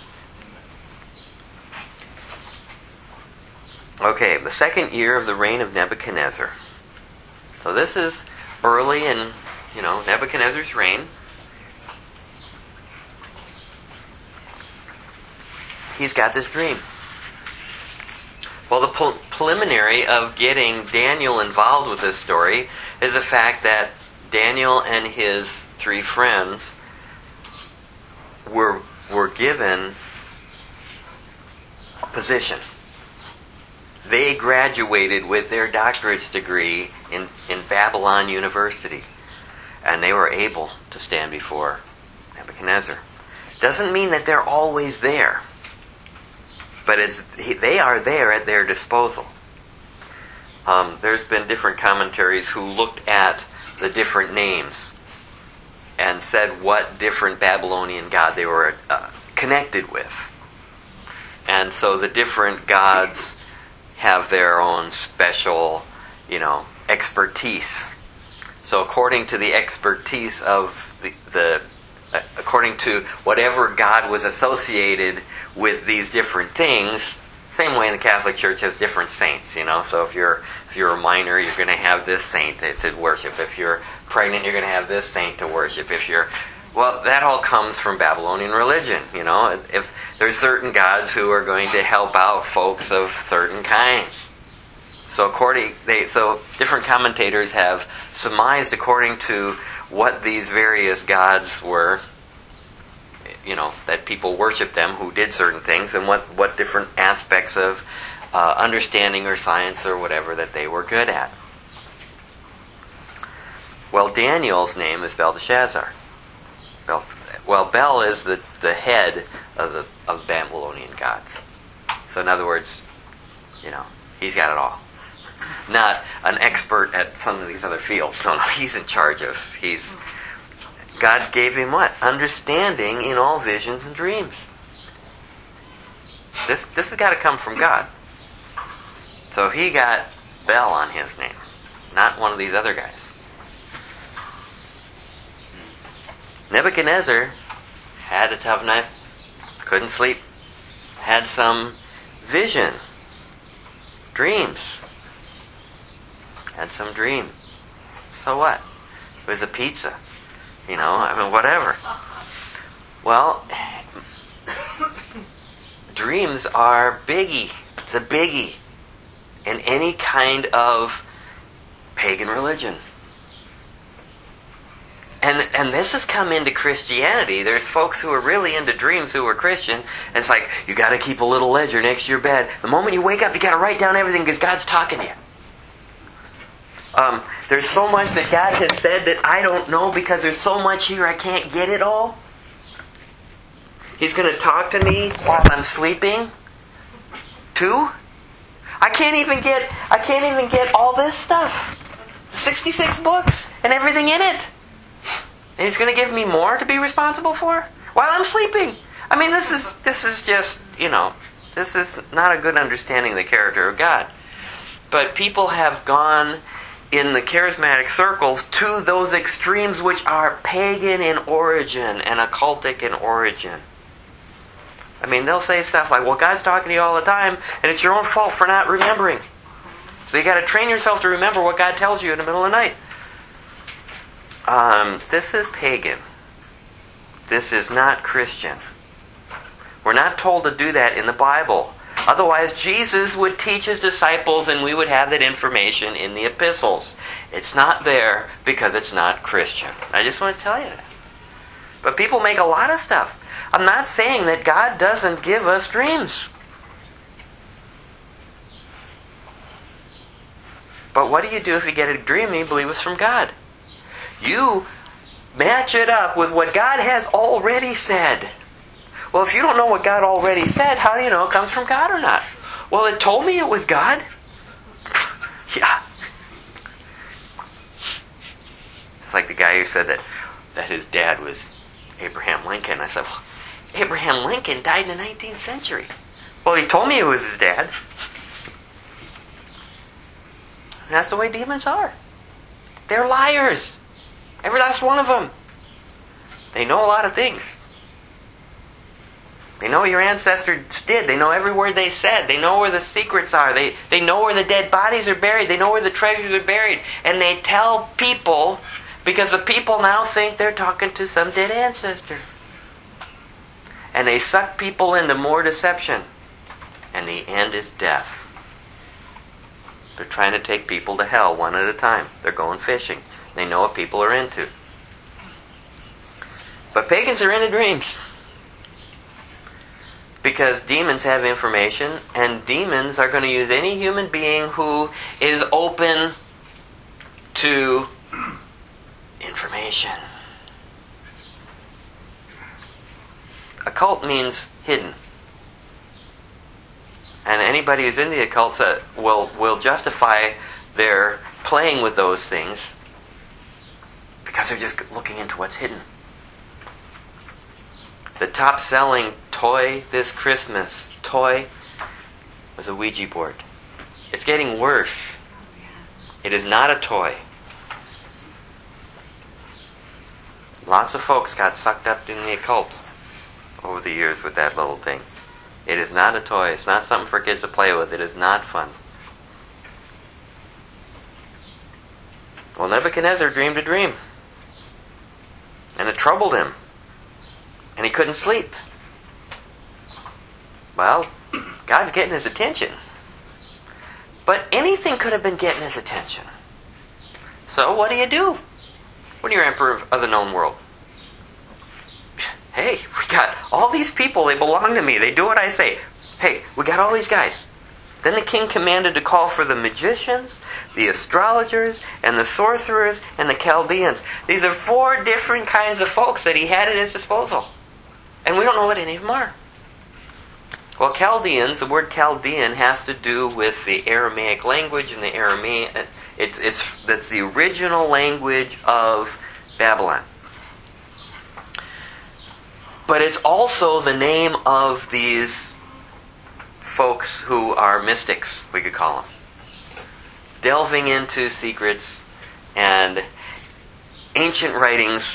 Okay, the second year of the reign of Nebuchadnezzar. So this is early in, you know, Nebuchadnezzar's reign. He's got this dream. Well, the pre- preliminary of getting Daniel involved with this story is the fact that Daniel and his three friends were were given a position. They graduated with their doctorate's degree in, in Babylon University, and they were able to stand before Nebuchadnezzar. Doesn't mean that they're always there. But it's they are there at their disposal. Um, there's been different commentaries who looked at the different names and said what different Babylonian god they were uh, connected with. And so the different gods have their own special, you know, expertise. So according to the expertise of the, the uh, according to whatever god was associated with these different things, same way in the Catholic Church has different saints, you know. So if you're if you're a minor, you're going to have this saint to, to worship. If you're pregnant, you're going to have this saint to worship. If you're well, that all comes from Babylonian religion, you know. If there's certain gods who are going to help out folks of certain kinds. So according they so different commentators have surmised according to what these various gods were, you know, that people worshiped them who did certain things, and what, what different aspects of uh, understanding or science or whatever that they were good at. Well, Daniel's name is Belteshazzar. Bel, well, Bel is the, the head of the of Babylonian gods. So in other words, you know, he's got it all. Not an expert at some of these other fields. No, no, he's in charge of, he's, God gave him what? Understanding in all visions and dreams. This this has got to come from God. So he got Bel on his name, not one of these other guys. Nebuchadnezzar had a tough night, couldn't sleep, had some vision, dreams, had some dream. So what? It was a pizza. You know, I mean, whatever. Well, dreams are biggie. It's a biggie in any kind of pagan religion. And and this has come into Christianity. There's folks who are really into dreams who are Christian, and it's like, you got to keep a little ledger next to your bed. The moment you wake up, you got to write down everything because God's talking to you. Um, there's so much that God has said that I don't know because there's so much here I can't get it all. He's going to talk to me while I'm sleeping, too. I can't even get I can't even get all this stuff. sixty-six books and everything in it. And He's going to give me more to be responsible for while I'm sleeping. I mean, this is this is just, you know, this is not a good understanding of the character of God. But people have gone in the charismatic circles to those extremes which are pagan in origin and occultic in origin. I mean, they'll say stuff like, well, God's talking to you all the time, and it's your own fault for not remembering. So you got to train yourself to remember what God tells you in the middle of the night. Um, this is pagan. This is not Christian. We're not told to do that in the Bible. Otherwise, Jesus would teach His disciples and we would have that information in the epistles. It's not there because it's not Christian. I just want to tell you that. But people make a lot of stuff. I'm not saying that God doesn't give us dreams. But what do you do if you get a dream and you believe it's from God? You match it up with what God has already said. Well, if you don't know what God already said, how do you know it comes from God or not? Well, it told me it was God. Yeah. It's like the guy who said that, that his dad was Abraham Lincoln. I said, well, Abraham Lincoln died in the nineteenth century. Well, he told me it was his dad. And that's the way demons are. They're liars. Every last one of them. They know a lot of things. They know what your ancestors did. They know every word they said. They know where the secrets are. They, they know where the dead bodies are buried. They know where the treasures are buried. And they tell people because the people now think they're talking to some dead ancestor. And they suck people into more deception. And the end is death. They're trying to take people to hell one at a time. They're going fishing. They know what people are into. But pagans are into dreams. Because demons have information, and demons are going to use any human being who is open to information. Occult means hidden. And anybody who's in the occult will, will justify their playing with those things because they're just looking into what's hidden. The top-selling toy this Christmas, toy, was a Ouija board. It's getting worse. It is not a toy. Lots of folks got sucked up in the occult over the years with that little thing. It is not a toy. It's not something for kids to play with. It is not fun. Well, Nebuchadnezzar dreamed a dream. And it troubled him. And he couldn't sleep. Well, God's getting his attention. But anything could have been getting his attention. So what do you do when you're emperor of the known world? Hey, we got all these people. They belong to me. They do what I say. Hey, we got all these guys. Then the king commanded to call for the magicians, the astrologers, and the sorcerers, and the Chaldeans. These are four different kinds of folks that he had at his disposal. And we don't know what any of them are. Well, Chaldeans, the word Chaldean has to do with the Aramaic language, and the Aramaic, it's, it's, that's the original language of Babylon. But it's also the name of these folks who are mystics, we could call them. Delving into secrets and ancient writings.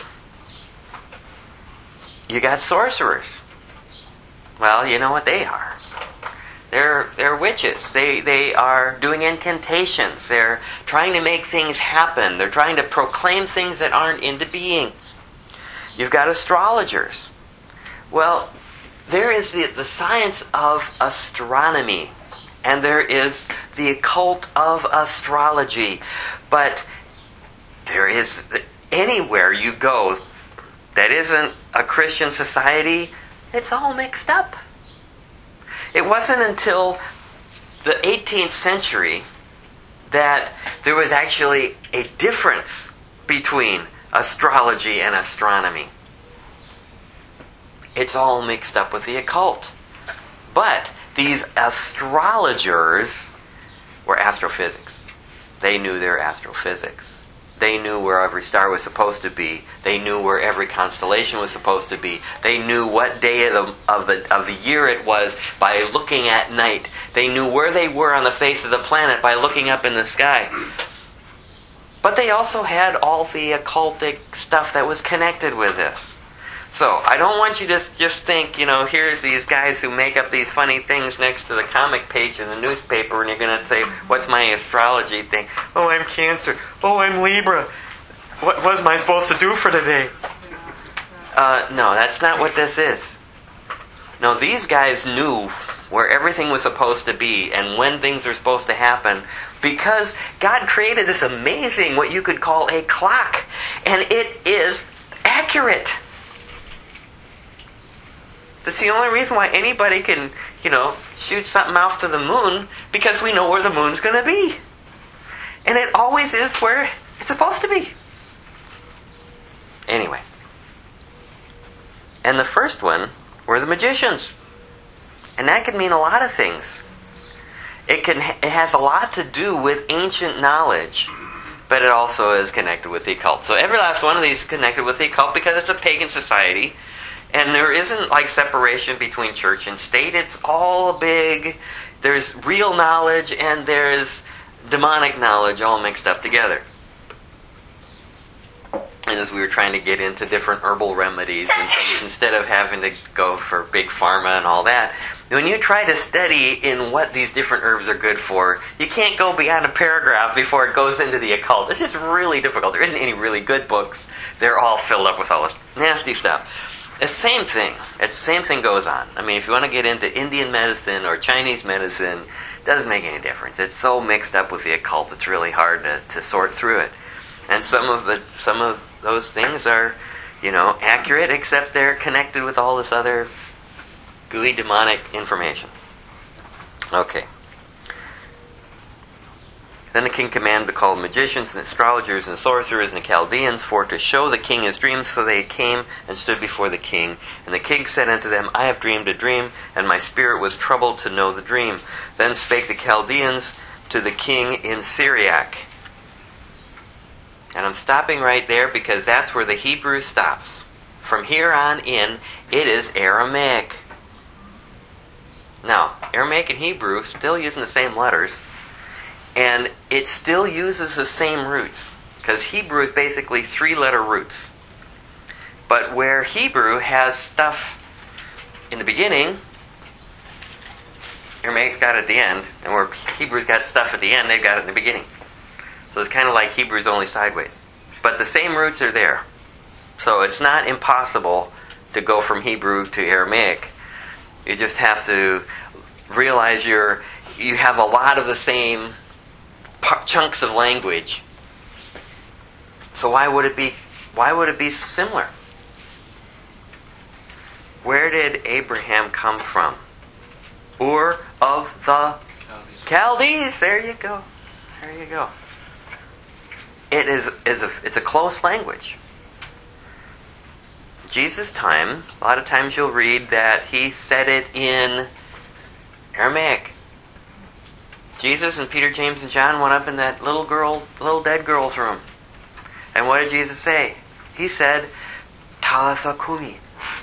You got sorcerers. Well, you know what they are. They're they're witches. They they are doing incantations. They're trying to make things happen. They're trying to proclaim things that aren't into being. You've got astrologers. Well, there is the, the science of astronomy, and there is the occult of astrology. But there is, anywhere you go that isn't a Christian society, it's all mixed up. It wasn't until the eighteenth century that there was actually a difference between astrology and astronomy. It's all mixed up with the occult. But these astrologers were astrophysics. They knew their astrophysics. They knew where every star was supposed to be. They knew where every constellation was supposed to be. They knew what day of the, of the, of the year it was by looking at night. They knew where they were on the face of the planet by looking up in the sky. But they also had all the occultic stuff that was connected with this. So, I don't want you to just think, you know, here's these guys who make up these funny things next to the comic page in the newspaper, and you're going to say, what's my astrology thing? Oh, I'm Cancer. Oh, I'm Libra. What was I supposed to do for today? Uh, no, that's not what this is. No, these guys knew where everything was supposed to be and when things are supposed to happen, because God created this amazing, what you could call a clock, and it is accurate. That's the only reason why anybody can, you know, shoot something off to the moon, because we know where the moon's going to be. And it always is where it's supposed to be. Anyway. And the first one were the magicians. And that can mean a lot of things. It can it has a lot to do with ancient knowledge, but it also is connected with the occult. So every last one of these is connected with the occult because it's a pagan society. And there isn't like separation between church and state. It's all big. There's real knowledge and there's demonic knowledge all mixed up together. And as we were trying to get into different herbal remedies, and instead of having to go for big pharma and all that, when you try to study in what these different herbs are good for, you can't go beyond a paragraph before it goes into the occult. It's just really difficult. There isn't any really good books. They're all filled up with all this nasty stuff. The same thing. The same thing goes on. I mean, if you want to get into Indian medicine or Chinese medicine, it doesn't make any difference. It's so mixed up with the occult, it's really hard to, to sort through it. And some of the some of those things are, you know, accurate, except they're connected with all this other gooey demonic information. Okay. Then the king commanded to call the magicians and the astrologers and the sorcerers and the Chaldeans for to show the king his dreams. So they came and stood before the king. And the king said unto them, I have dreamed a dream, and my spirit was troubled to know the dream. Then spake the Chaldeans to the king in Syriac. And I'm stopping right there because that's where the Hebrew stops. From here on in, it is Aramaic. Now, Aramaic and Hebrew still using the same letters. And it still uses the same roots, because Hebrew is basically three-letter roots. But where Hebrew has stuff in the beginning, Aramaic's got it at the end, and where Hebrew's got stuff at the end, they've got it in the beginning. So it's kind of like Hebrew's only sideways. But the same roots are there. So it's not impossible to go from Hebrew to Aramaic. You just have to realize you're you have a lot of the same chunks of language. So why would it be why would it be similar? Where did Abraham come from? Ur of the Chaldees. Chaldees. There you go. There you go. It is is a it's a close language. Jesus' time, a lot of times you'll read that he said it in Aramaic. Jesus and Peter, James, and John went up in that little girl, little dead girl's room. And what did Jesus say? He said, Talitha Kumi.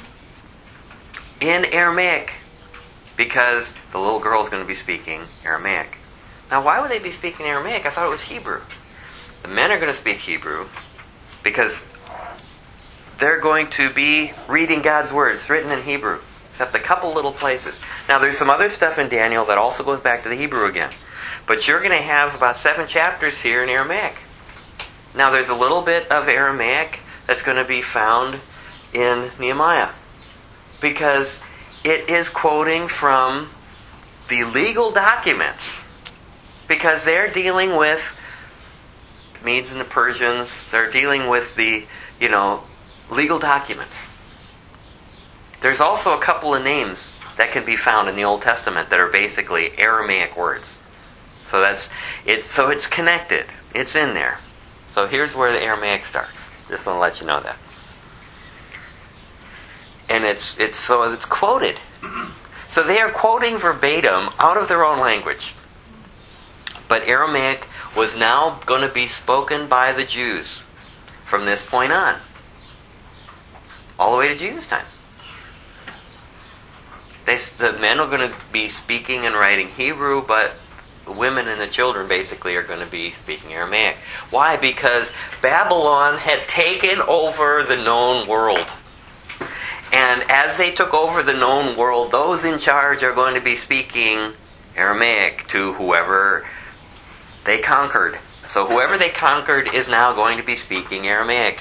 In Aramaic. Because the little girl is going to be speaking Aramaic. Now, why would they be speaking Aramaic? I thought it was Hebrew. The men are going to speak Hebrew because they're going to be reading God's words written in Hebrew, except a couple little places. Now, there's some other stuff in Daniel that also goes back to the Hebrew again. But you're going to have about seven chapters here in Aramaic. Now, there's a little bit of Aramaic that's going to be found in Nehemiah, because it is quoting from the legal documents, because they're dealing with Medes and the Persians. They're dealing with the, you know, legal documents. There's also a couple of names that can be found in the Old Testament that are basically Aramaic words. So that's it. So it's connected. It's in there. So here's where the Aramaic starts. Just want to let you know that. And it's it's so it's quoted. So they are quoting verbatim out of their own language. But Aramaic was now going to be spoken by the Jews from this point on, all the way to Jesus' time. They, the men are going to be speaking and writing Hebrew, but the women and the children basically are going to be speaking Aramaic. Why? Because Babylon had taken over the known world. And as they took over the known world, those in charge are going to be speaking Aramaic to whoever they conquered. So whoever they conquered is now going to be speaking Aramaic.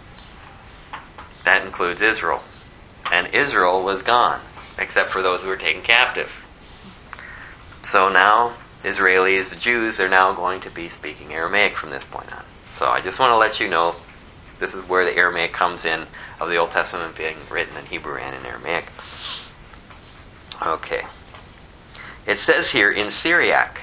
That includes Israel. And Israel was gone, except for those who were taken captive. So now, Israelis, the Jews, are now going to be speaking Aramaic from this point on. So I just want to let you know, this is where the Aramaic comes in, of the Old Testament being written in Hebrew and in Aramaic. Okay. It says here in Syriac,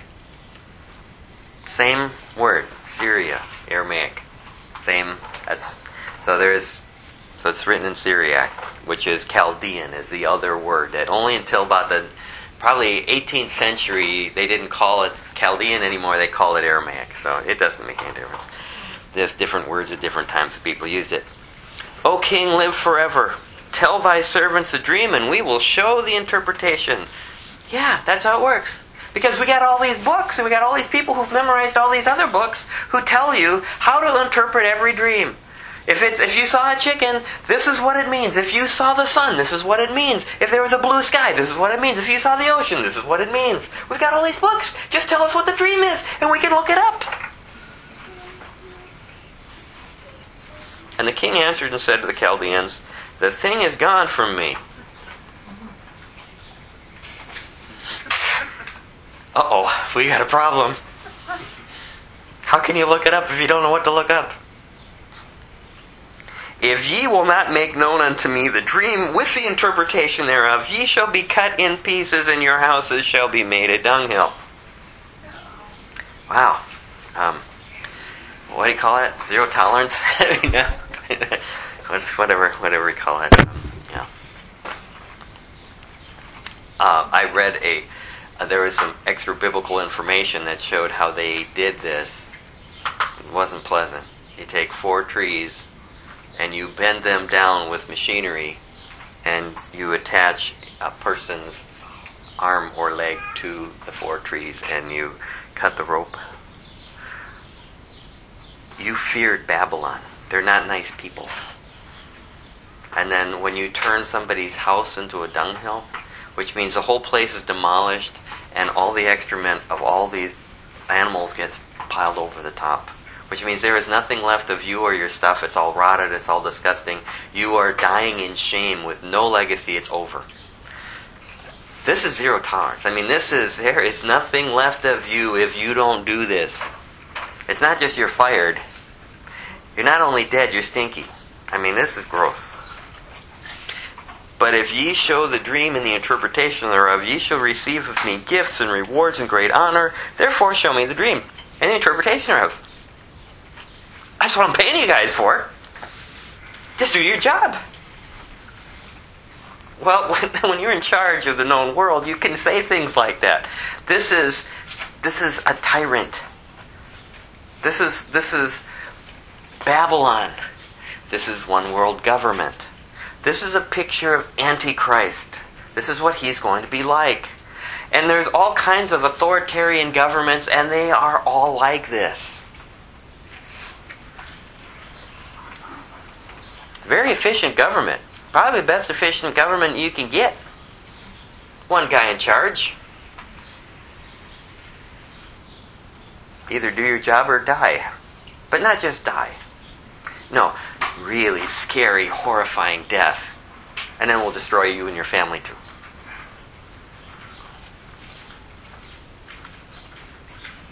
same word, Syria, Aramaic. Same, that's, so there's, so it's written in Syriac, which is Chaldean, is the other word, that only until about the, probably eighteenth century, they didn't call it Chaldean anymore, they call it Aramaic. So it doesn't make any difference. There's different words at different times that people used it. O king, live forever. Tell thy servants a dream, and we will show the interpretation. Yeah, that's how it works. Because we got all these books, and we got all these people who've memorized all these other books who tell you how to interpret every dream. If it's if you saw a chicken, this is what it means. If you saw the sun, this is what it means. If there was a blue sky, this is what it means. If you saw the ocean, this is what it means. We've got all these books. Just tell us what the dream is, and we can look it up. And the king answered and said to the Chaldeans, the thing is gone from me. Uh-oh, we got a problem. How can you look it up if you don't know what to look up? If ye will not make known unto me the dream with the interpretation thereof, ye shall be cut in pieces, and your houses shall be made a dunghill. Wow. Um, what do you call it? Zero tolerance? whatever, whatever you call it. Um, yeah. Uh, I read a. Uh, there was some extra biblical information that showed how they did this. It wasn't pleasant. You take four trees and you bend them down with machinery, and you attach a person's arm or leg to the four trees, and you cut the rope. You feared Babylon. They're not nice people. And then when you turn somebody's house into a dunghill, which means the whole place is demolished, and all the excrement of all these animals gets piled over the top, which means there is nothing left of you or your stuff. It's all rotted. It's all disgusting. You are dying in shame with no legacy. It's over. This is zero tolerance. I mean, this is, there is nothing left of you if you don't do this. It's not just you're fired. You're not only dead, you're stinky. I mean, this is gross. But if ye show the dream and the interpretation thereof, ye shall receive of me gifts and rewards and great honor. Therefore show me the dream and the interpretation thereof. That's what I'm paying you guys for. Just do your job. Well, when, when you're in charge of the known world, you can say things like that. This is this is a tyrant. This is this is Babylon. This is one world government. This is a picture of Antichrist. This is what he's going to be like. And there's all kinds of authoritarian governments, and they are all like this. Very efficient government. Probably the best efficient government you can get. One guy in charge. Either do your job or die. But not just die. No, really scary, horrifying death. And then we'll destroy you and your family too.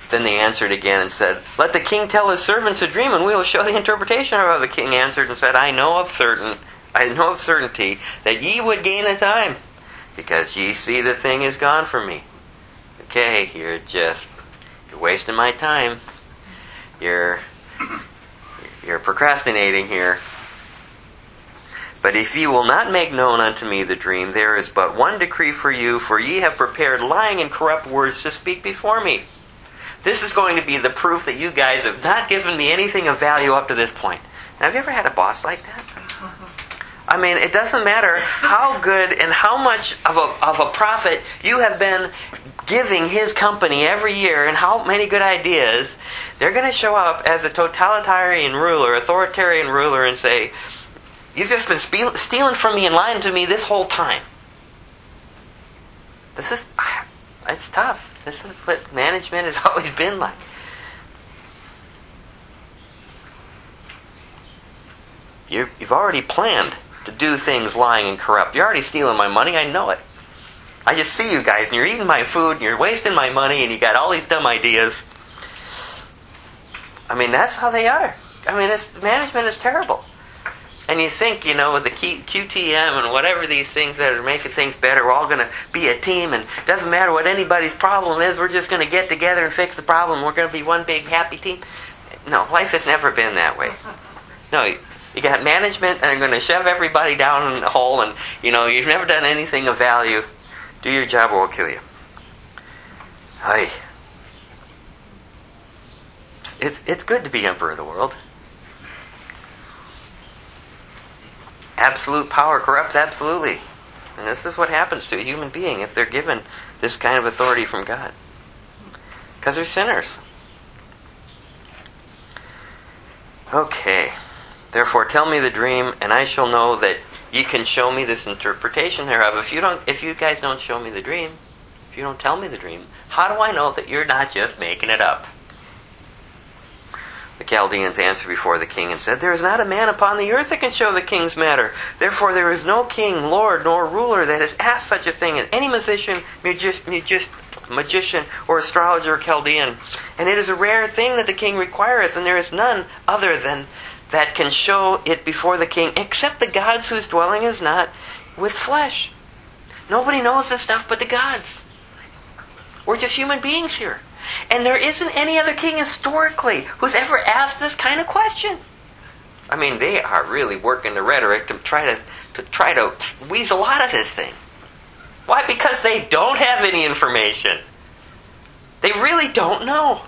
Then they answered again and said, "Let the king tell his servants a dream, and we will show the interpretation of it." The king answered and said, I know of certain, I know of certainty that ye would gain the time, because ye see the thing is gone from me. Okay, you're just, you're wasting my time. You're, you're procrastinating here. But if ye will not make known unto me the dream, there is but one decree for you, for ye have prepared lying and corrupt words to speak before me. This is going to be the proof that you guys have not given me anything of value up to this point. Now, have you ever had a boss like that? I mean, it doesn't matter how good and how much of a, of a profit you have been giving his company every year and how many good ideas, they're going to show up as a totalitarian ruler, authoritarian ruler, and say, you've just been spe- stealing from me and lying to me this whole time. This is, it's tough. This is what management has always been like. You, you've already planned to do things lying and corrupt. You're already stealing my money. I know it. I just see you guys, and you're eating my food, and you're wasting my money, and you got all these dumb ideas. I mean, that's how they are. I mean, it's, management is terrible. And you think, you know, with the Q T M and whatever these things that are making things better, we're all going to be a team, and it doesn't matter what anybody's problem is, we're just going to get together and fix the problem. We're going to be one big happy team. No, life has never been that way. No, you, you got management, and they're going to shove everybody down in a hole, and, you know, you've never done anything of value. Do your job or we'll kill you. Hi. It's, it's good to be emperor of the world. Absolute power corrupts absolutely. And this is what happens to a human being if they're given this kind of authority from God. Because they're sinners. Okay. Therefore tell me the dream, and I shall know that ye can show me this interpretation thereof. If you don't, if you guys don't show me the dream, if you don't tell me the dream, how do I know that you're not just making it up? The Chaldeans answered before the king and said, there is not a man upon the earth that can show the king's matter. Therefore there is no king, lord, nor ruler that has asked such a thing as any musician, magician, magician, or astrologer or Chaldean. And it is a rare thing that the king requireth, and there is none other than that can show it before the king, except the gods whose dwelling is not with flesh. Nobody knows this stuff but the gods. We're just human beings here. And there isn't any other king historically who's ever asked this kind of question. I mean, they are really working the rhetoric to try to, to try to weasel out of this thing. Why? Because they don't have any information. They really don't know.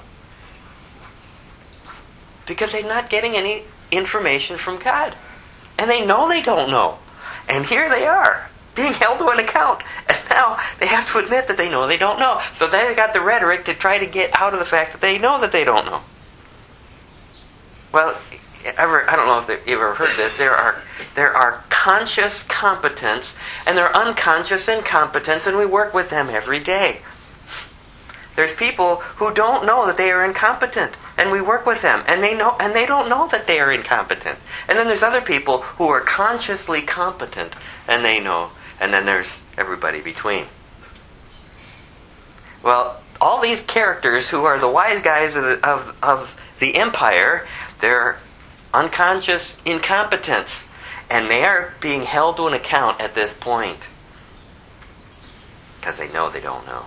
Because they're not getting any information from God. And they know they don't know. And here they are, being held to an account. And now they have to admit that they know they don't know. So they got the rhetoric to try to get out of the fact that they know that they don't know. Well, ever I don't know if you've ever heard this. There are there are conscious competence and there are unconscious incompetence, and we work with them every day. There's people who don't know that they are incompetent, and we work with them, and they know, and they don't know that they are incompetent. And then there's other people who are consciously competent, and they know. And then there's everybody between. Well, all these characters who are the wise guys of the, of, of the empire, they're unconscious incompetence, and they are being held to an account at this point because they know they don't know.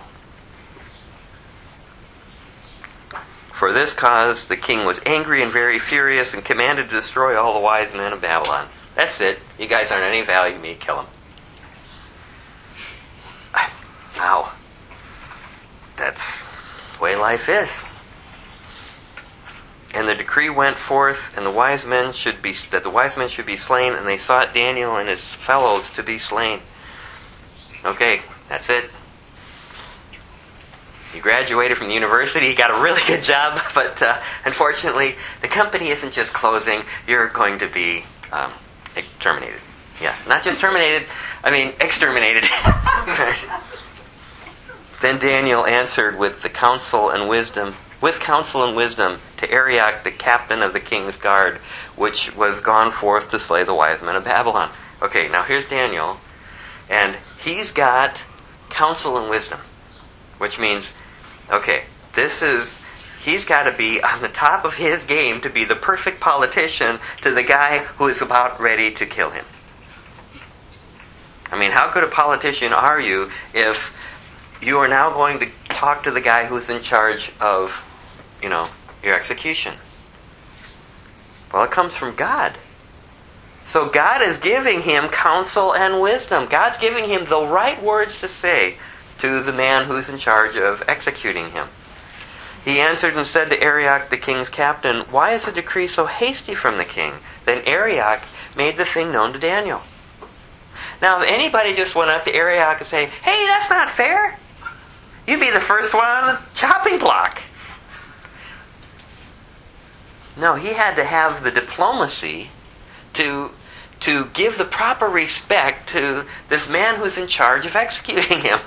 For this cause the king was angry and very furious and commanded to destroy all the wise men of Babylon. That's it. You guys aren't any value to me. Kill them. Wow. That's the way life is. And the decree went forth, and the wise men should be that the wise men should be slain, and they sought Daniel and his fellows to be slain. Okay, that's it. You graduated from the university, you got a really good job, but uh, unfortunately, the company isn't just closing, you're going to be um, terminated. Yeah, not just terminated, I mean exterminated. Then Daniel answered with the counsel and wisdom, with counsel and wisdom, to Arioch, the captain of the king's guard, which was gone forth to slay the wise men of Babylon. Okay, now here's Daniel, and he's got counsel and wisdom, which means, okay, this is he's got to be on the top of his game to be the perfect politician to the guy who is about ready to kill him. I mean, how good a politician are you if you are now going to talk to the guy who's in charge of, you know, your execution? Well, it comes from God. So God is giving him counsel and wisdom. God's giving him the right words to say to the man who's in charge of executing him. He answered and said to Arioch, the king's captain, "Why is the decree so hasty from the king?" Then Arioch made the thing known to Daniel. Now, if anybody just went up to Arioch and say, "Hey, that's not fair," you'd be the first one on the chopping block. No, he had to have the diplomacy to to give the proper respect to this man who's in charge of executing him.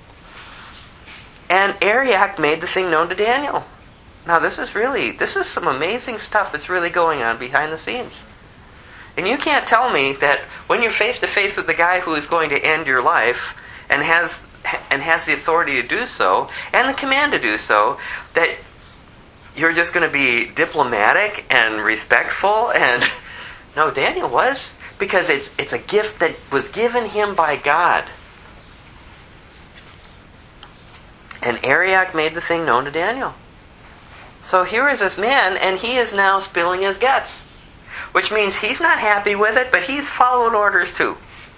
And Arioch made the thing known to Daniel. Now this is really, this is some amazing stuff that's really going on behind the scenes. And you can't tell me that when you're face to face with the guy who is going to end your life and has and has the authority to do so and the command to do so, that you're just going to be diplomatic and respectful. And no, Daniel was, because it's it's a gift that was given him by God. And Arioch made the thing known to Daniel. So here is this man, and he is now spilling his guts, which means he's not happy with it, but he's followed orders too.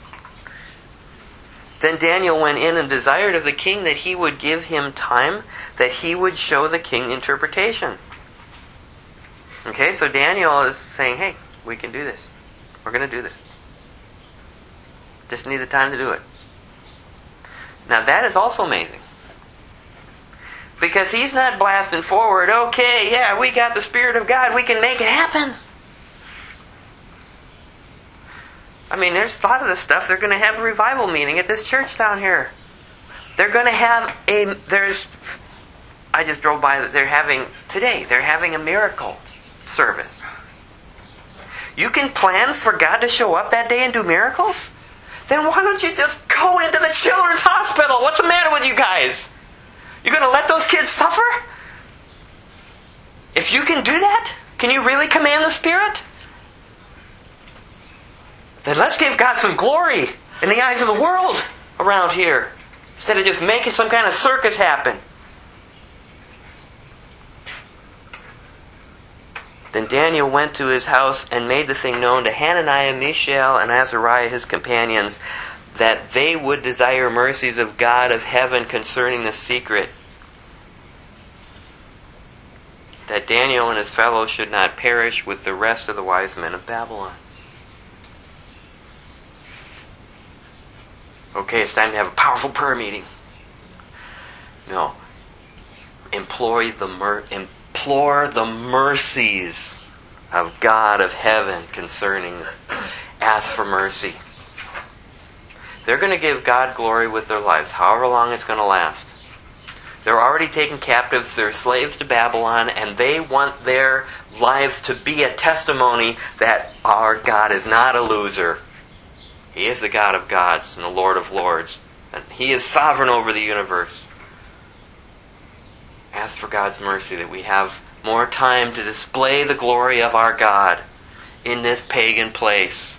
Then Daniel went in and desired of the king that he would give him time, that he would show the king interpretation. Okay, so Daniel is saying, hey, we can do this. We're going to do this. Just need the time to do it. Now that is also amazing. Because he's not blasting forward, okay, yeah, we got the Spirit of God, we can make it happen. I mean, there's a lot of this stuff. They're going to have a revival meeting at this church down here. They're going to have a, there's, I just drove by, they're having, today, they're having a miracle service. You can plan for God to show up that day and do miracles? Then why don't you just go into the children's hospital? What's the matter with you guys? You're going to let those kids suffer? If you can do that, can you really command the Spirit? Then let's give God some glory in the eyes of the world around here, instead of just making some kind of circus happen. Then Daniel went to his house and made the thing known to Hananiah, Mishael, and Azariah, his companions, that they would desire mercies of God of heaven concerning the secret, that Daniel and his fellows should not perish with the rest of the wise men of Babylon. Okay, it's time to have a powerful prayer meeting. No. Implore the mer- implore the mercies of God of heaven concerning this. Ask for mercy. They're going to give God glory with their lives, however long it's going to last. They're already taken captives. They're slaves to Babylon, and they want their lives to be a testimony that our God is not a loser. He is the God of gods and the Lord of lords. And He is sovereign over the universe. Ask for God's mercy that we have more time to display the glory of our God in this pagan place.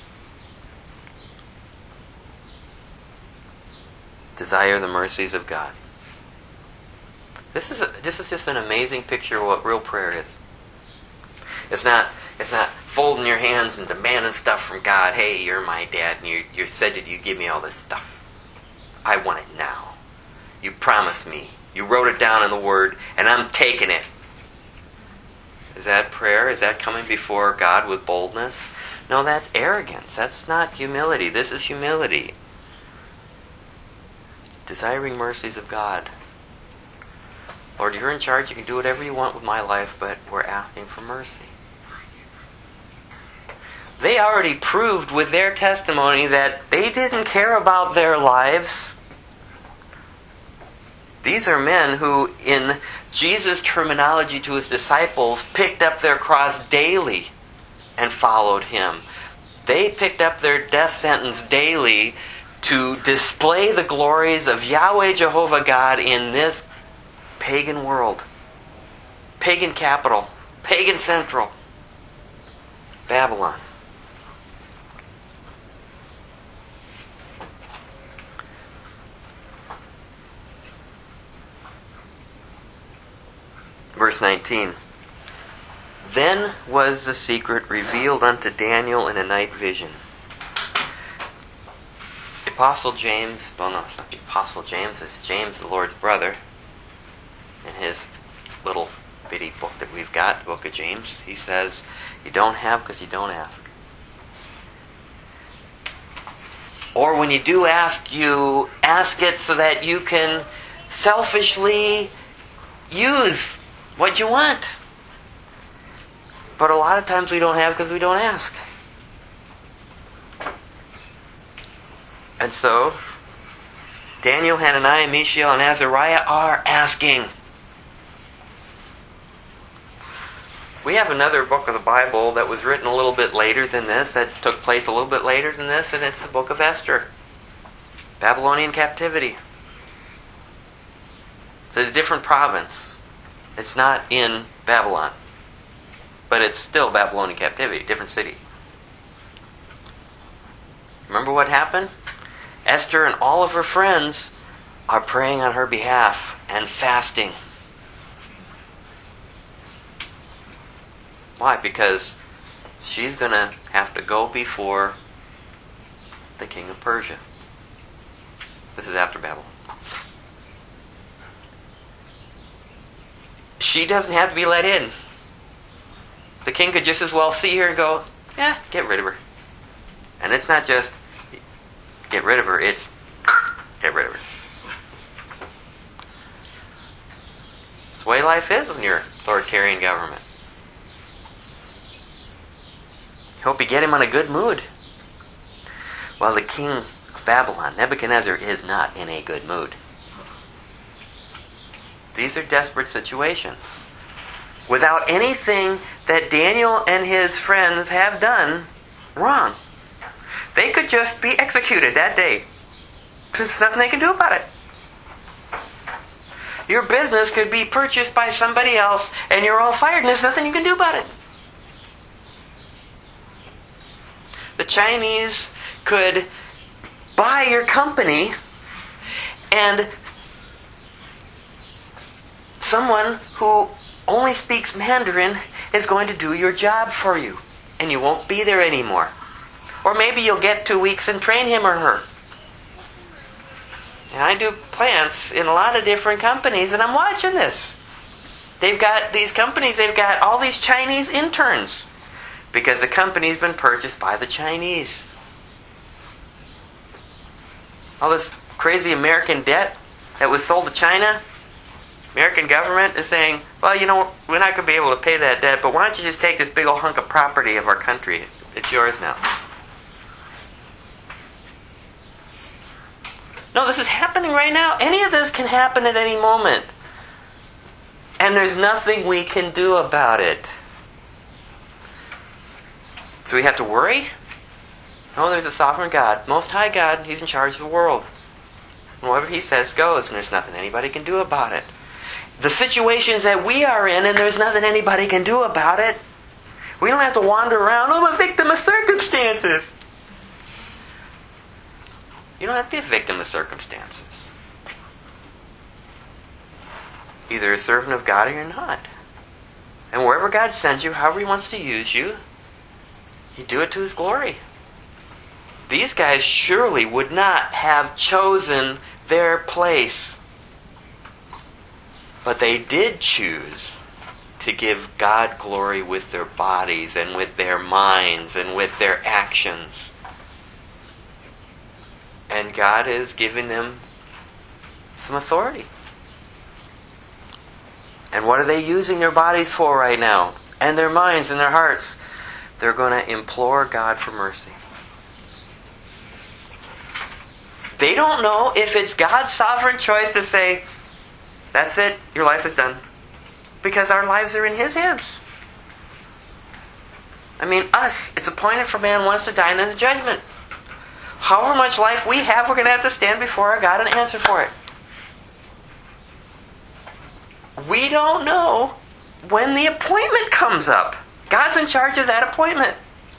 Desire the mercies of God. This is a, this is just an amazing picture of what real prayer is. It's not it's not folding your hands and demanding stuff from God. Hey, you're my dad, and you you said that you give me all this stuff. I want it now. You promised me. You wrote it down in the Word, and I'm taking it. Is that prayer? Is that coming before God with boldness? No, that's arrogance. That's not humility. This is humility. Desiring mercies of God. Lord, you're in charge. You can do whatever you want with my life, but we're asking for mercy. They already proved with their testimony that they didn't care about their lives. These are men who, in Jesus' terminology to His disciples, picked up their cross daily and followed Him. They picked up their death sentence daily to display the glories of Yahweh Jehovah God in this pagan world. pagan capital, pagan central, Babylon. Verse nineteen. Then was the secret revealed unto Daniel in a night vision. The Apostle James, well no, it's not the Apostle James, it's James, the Lord's brother, in his little bitty book that we've got, the book of James, he says, you don't have because you don't ask. Or when you do ask, you ask it so that you can selfishly use what you want. But a lot of times we don't have because we don't ask. And so, Daniel, Hananiah, Mishael, and Azariah are asking. We have another book of the Bible that was written a little bit later than this, that took place a little bit later than this, and it's the book of Esther. Babylonian captivity. It's in a different province. It's not in Babylon. But it's still Babylonian captivity, different city. Remember what happened? Esther and all of her friends are praying on her behalf and fasting. Why? Because she's going to have to go before the king of Persia. This is after Babylon. She doesn't have to be let in. The king could just as well see her and go, yeah, get rid of her. And it's not just get rid of her, it's get rid of her. It's the way life is when you're authoritarian government. Hope you get him on a good mood. Well, the king of Babylon, Nebuchadnezzar, is not in a good mood. These are desperate situations. Without anything that Daniel and his friends have done wrong. They could just be executed that day. There's nothing they can do about it. Your business could be purchased by somebody else and you're all fired and there's nothing you can do about it. The Chinese could buy your company and someone who only speaks Mandarin is going to do your job for you. And you won't be there anymore. Or maybe you'll get two weeks and train him or her. And I do plants in a lot of different companies and I'm watching this. They've got these companies, they've got all these Chinese interns. Because the company's been purchased by the Chinese. All this crazy American debt that was sold to China. American government is saying, well, you know, we're not going to be able to pay that debt, but why don't you just take this big old hunk of property of our country? It's yours now. No, this is happening right now. Any of this can happen at any moment. And there's nothing we can do about it. So we have to worry? No, there's a sovereign God. Most High God, He's in charge of the world. And whatever He says goes, and there's nothing anybody can do about it. The situations that we are in, and there's nothing anybody can do about it. We don't have to wander around, oh, I'm a victim of circumstances. You don't have to be a victim of circumstances. Either a servant of God or you're not. And wherever God sends you, however He wants to use you, you do it to His glory. These guys surely would not have chosen their place. But they did choose to give God glory with their bodies and with their minds and with their actions. And God is giving them some authority. And what are they using their bodies for right now? And their minds and their hearts? They're going to implore God for mercy. They don't know if it's God's sovereign choice to say, that's it, your life is done. Because our lives are in His hands. I mean, us, it's appointed for man once to die and then the judgment. However much life we have, we're going to have to stand before our God and answer for it. We don't know when the appointment comes up. God's in charge of that appointment.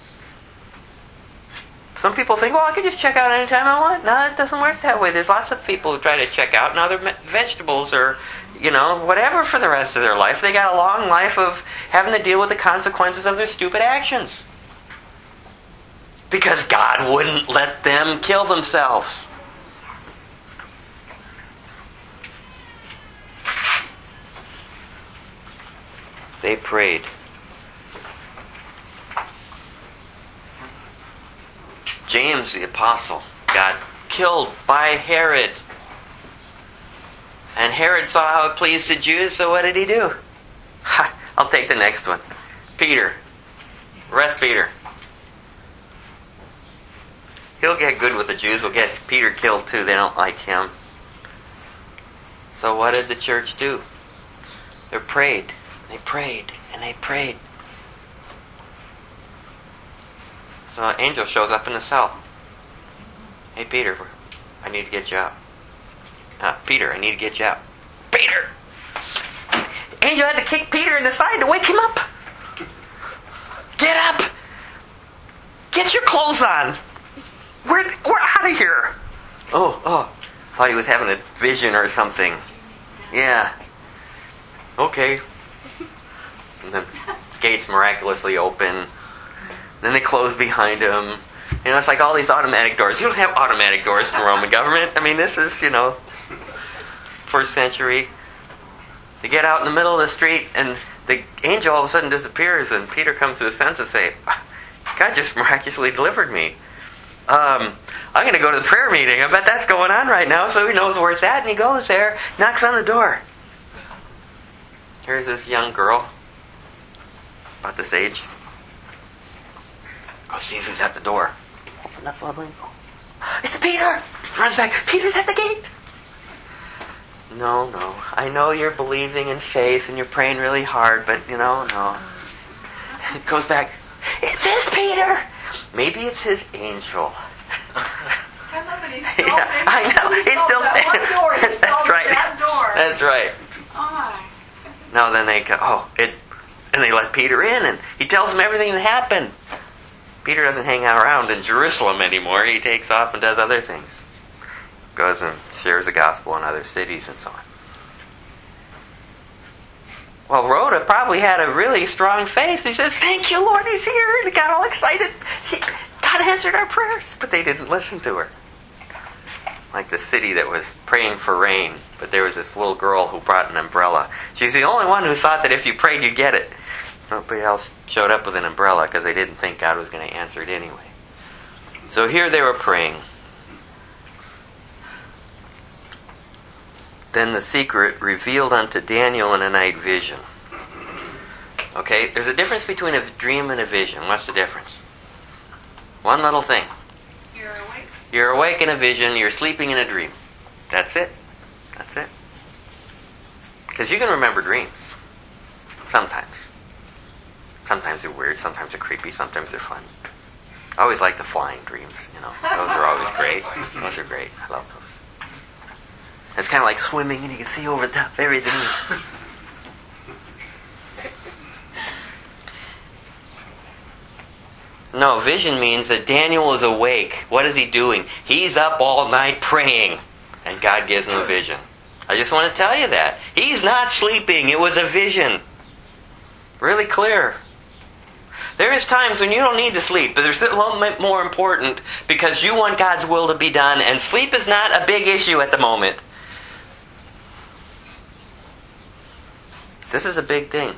Some people think, well, I can just check out anytime I want. No, it doesn't work that way. There's lots of people who try to check out, and other vegetables or, you know, whatever for the rest of their life. They got a long life of having to deal with the consequences of their stupid actions. Because God wouldn't let them kill themselves. They prayed. James the apostle got killed by Herod. And Herod saw how it pleased the Jews, so what did he do? Ha, I'll take the next one. Peter. Arrest Peter. He'll get good with the Jews. We'll get Peter killed too. They don't like him. So what did the church do? They prayed. They prayed. And they prayed. So an angel shows up in the cell. Hey, Peter, I need to get you out. Uh, Peter, I need to get you out. Peter! The angel had to kick Peter in the side to wake him up. Get up! Get your clothes on! We're, we're out of here! Oh, oh. Thought he was having a vision or something. Yeah. Okay. And then gates miraculously open. Then they close behind him. You know, it's like all these automatic doors. You don't have automatic doors in the Roman government. I mean, this is, you know, first century. They get out in the middle of the street, and the angel all of a sudden disappears, and Peter comes to his senses and say, God just miraculously delivered me. Um, I'm going to go to the prayer meeting. I bet that's going on right now, so he knows where it's at, and he goes there, knocks on the door. Here's this young girl, about this age. Go see who's at the door. Open up, lovely. It's Peter! Runs back. Peter's at the gate! No, no. I know you're believing in faith and you're praying really hard, but, you know, no. It goes back. It's his Peter! Maybe it's his angel. I love it. He's still Yeah, I know. He He's still that one door. He That's right. that door. That's right. Oh my. No, then they go, oh, it's, and they let Peter in, and he tells them everything that happened. Peter doesn't hang around in Jerusalem anymore. He takes off and does other things. Goes and shares the gospel in other cities and so on. Well, Rhoda probably had a really strong faith. He says, thank you, Lord, he's here. And he got all excited. He, God answered our prayers. But they didn't listen to her. Like the city that was praying for rain. But there was this little girl who brought an umbrella. She's the only one who thought that if you prayed, you'd get it. Nobody else showed up with an umbrella because they didn't think God was going to answer it anyway. So here they were praying. Then the secret revealed unto Daniel in a night vision. Okay, there's a difference between a dream and a vision. What's the difference? One little thing. You're awake. You're awake in a vision, you're sleeping in a dream. That's it. That's it. Because you can remember dreams. Sometimes. Sometimes they're weird, sometimes they're creepy, sometimes they're fun. I always like the flying dreams, you know. Those are always great. Those are great. I love those. It's kind of like swimming and you can see over the top of everything. No, vision means that Daniel is awake. What is he doing? He's up all night praying. And God gives him a vision. I just want to tell you that. He's not sleeping. It was a vision. Really clear. There is times when you don't need to sleep, but there's a little bit more important because you want God's will to be done, and sleep is not a big issue at the moment. This is a big thing.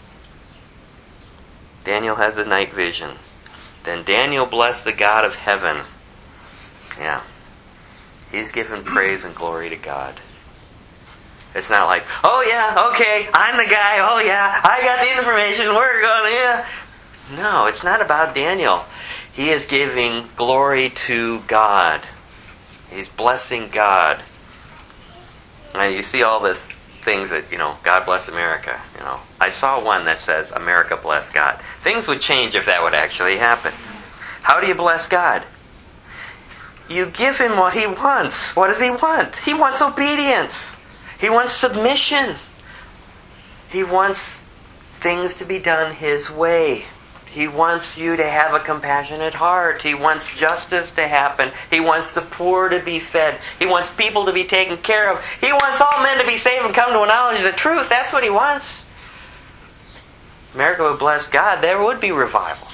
Daniel has a night vision. Then Daniel blessed the God of heaven. Yeah. He's given praise and glory to God. It's not like, oh yeah, okay, I'm the guy, oh yeah, I got the information, we're going, yeah. No, it's not about Daniel. He is giving glory to God. He's blessing God. Now you see all these things that, you know, God bless America. You know, I saw one that says, America bless God. Things would change if that would actually happen. How do you bless God? You give him what he wants. What does he want? He wants obedience. He wants submission. He wants things to be done His way. He wants you to have a compassionate heart. He wants justice to happen. He wants the poor to be fed. He wants people to be taken care of. He wants all men to be saved and come to a knowledge of the truth. That's what He wants. America would bless God. There would be revival.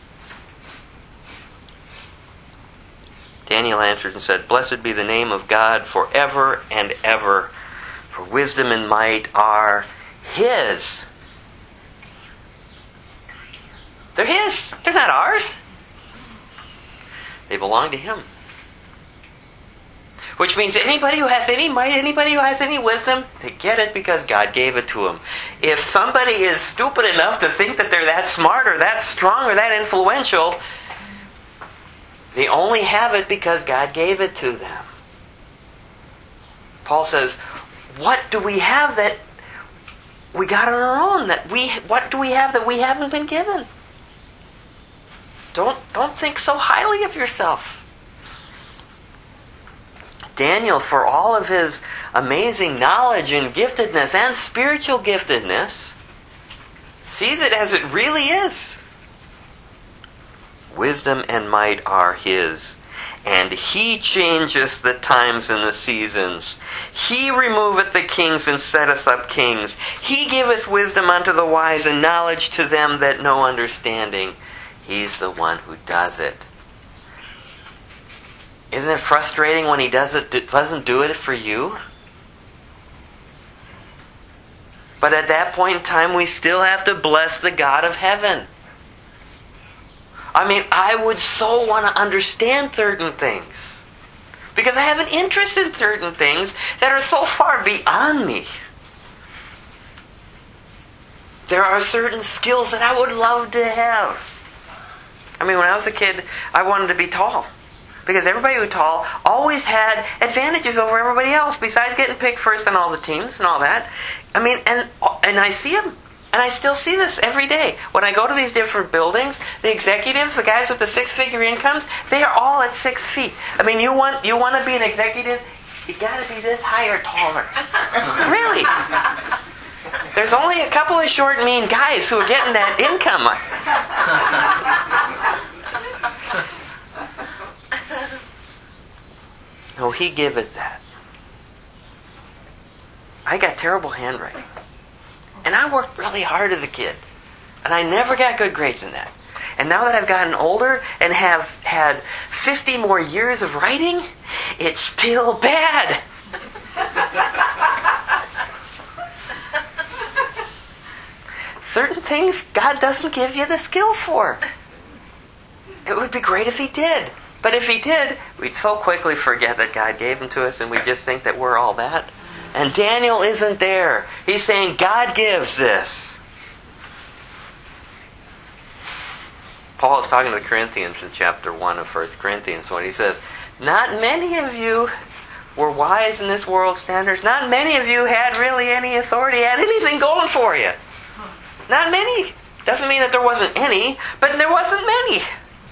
Daniel answered and said, "Blessed be the name of God forever and ever, for wisdom and might are His." They're His. They're not ours. They belong to Him. Which means anybody who has any might, anybody who has any wisdom, they get it because God gave it to them. If somebody is stupid enough to think that they're that smart or that strong or that influential, they only have it because God gave it to them. Paul says, what do we have that we got on our own? That we, what do we have that we haven't been given? Don't, don't think so highly of yourself. Daniel, for all of his amazing knowledge and giftedness and spiritual giftedness, sees it as it really is. Wisdom and might are His, and He changeth the times and the seasons. He removeth the kings and setteth up kings. He giveth wisdom unto the wise and knowledge to them that know understanding. He's the one who does it. Isn't it frustrating when He does it, doesn't do it for you? But at that point in time, we still have to bless the God of heaven. I mean, I would so want to understand certain things, because I have an interest in certain things that are so far beyond me. There are certain skills that I would love to have. I mean, when I was a kid, I wanted to be tall, because everybody who was tall always had advantages over everybody else, besides getting picked first on all the teams and all that. I mean, and and I see them. And I still see this every day. When I go to these different buildings, the executives, the guys with the six-figure incomes, they are all at six feet. I mean, you want you want to be an executive, you got to be this high or taller. Really? There's only a couple of short, mean guys who are getting that income. No, He giveth that. I got terrible handwriting. And I worked really hard as a kid. And I never got good grades in that. And now that I've gotten older and have had fifty more years of writing, it's still bad. Certain things God doesn't give you the skill for. It would be great if He did. But if He did, we'd so quickly forget that God gave them to us, and we just think that we're all that. And Daniel isn't there. He's saying God gives this. Paul is talking to the Corinthians in chapter one of First Corinthians when he says, not many of you were wise in this world's standards. Not many of you had really any authority, had anything going for you. Not many. Doesn't mean that there wasn't any, but there wasn't many.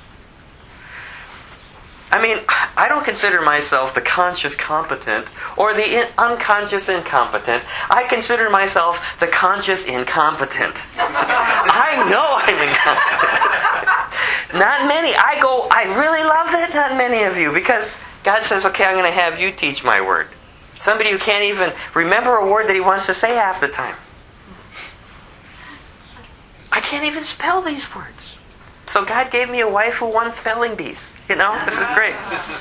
I mean, I don't consider myself the conscious competent or the in- unconscious incompetent. I consider myself the conscious incompetent. I know I'm incompetent. Not many. I go, I really love that, not many of you, because God says, okay, I'm going to have you teach my word. Somebody who can't even remember a word that he wants to say half the time. I can't even spell these words. So God gave me a wife who won spelling bees. You know, this is great.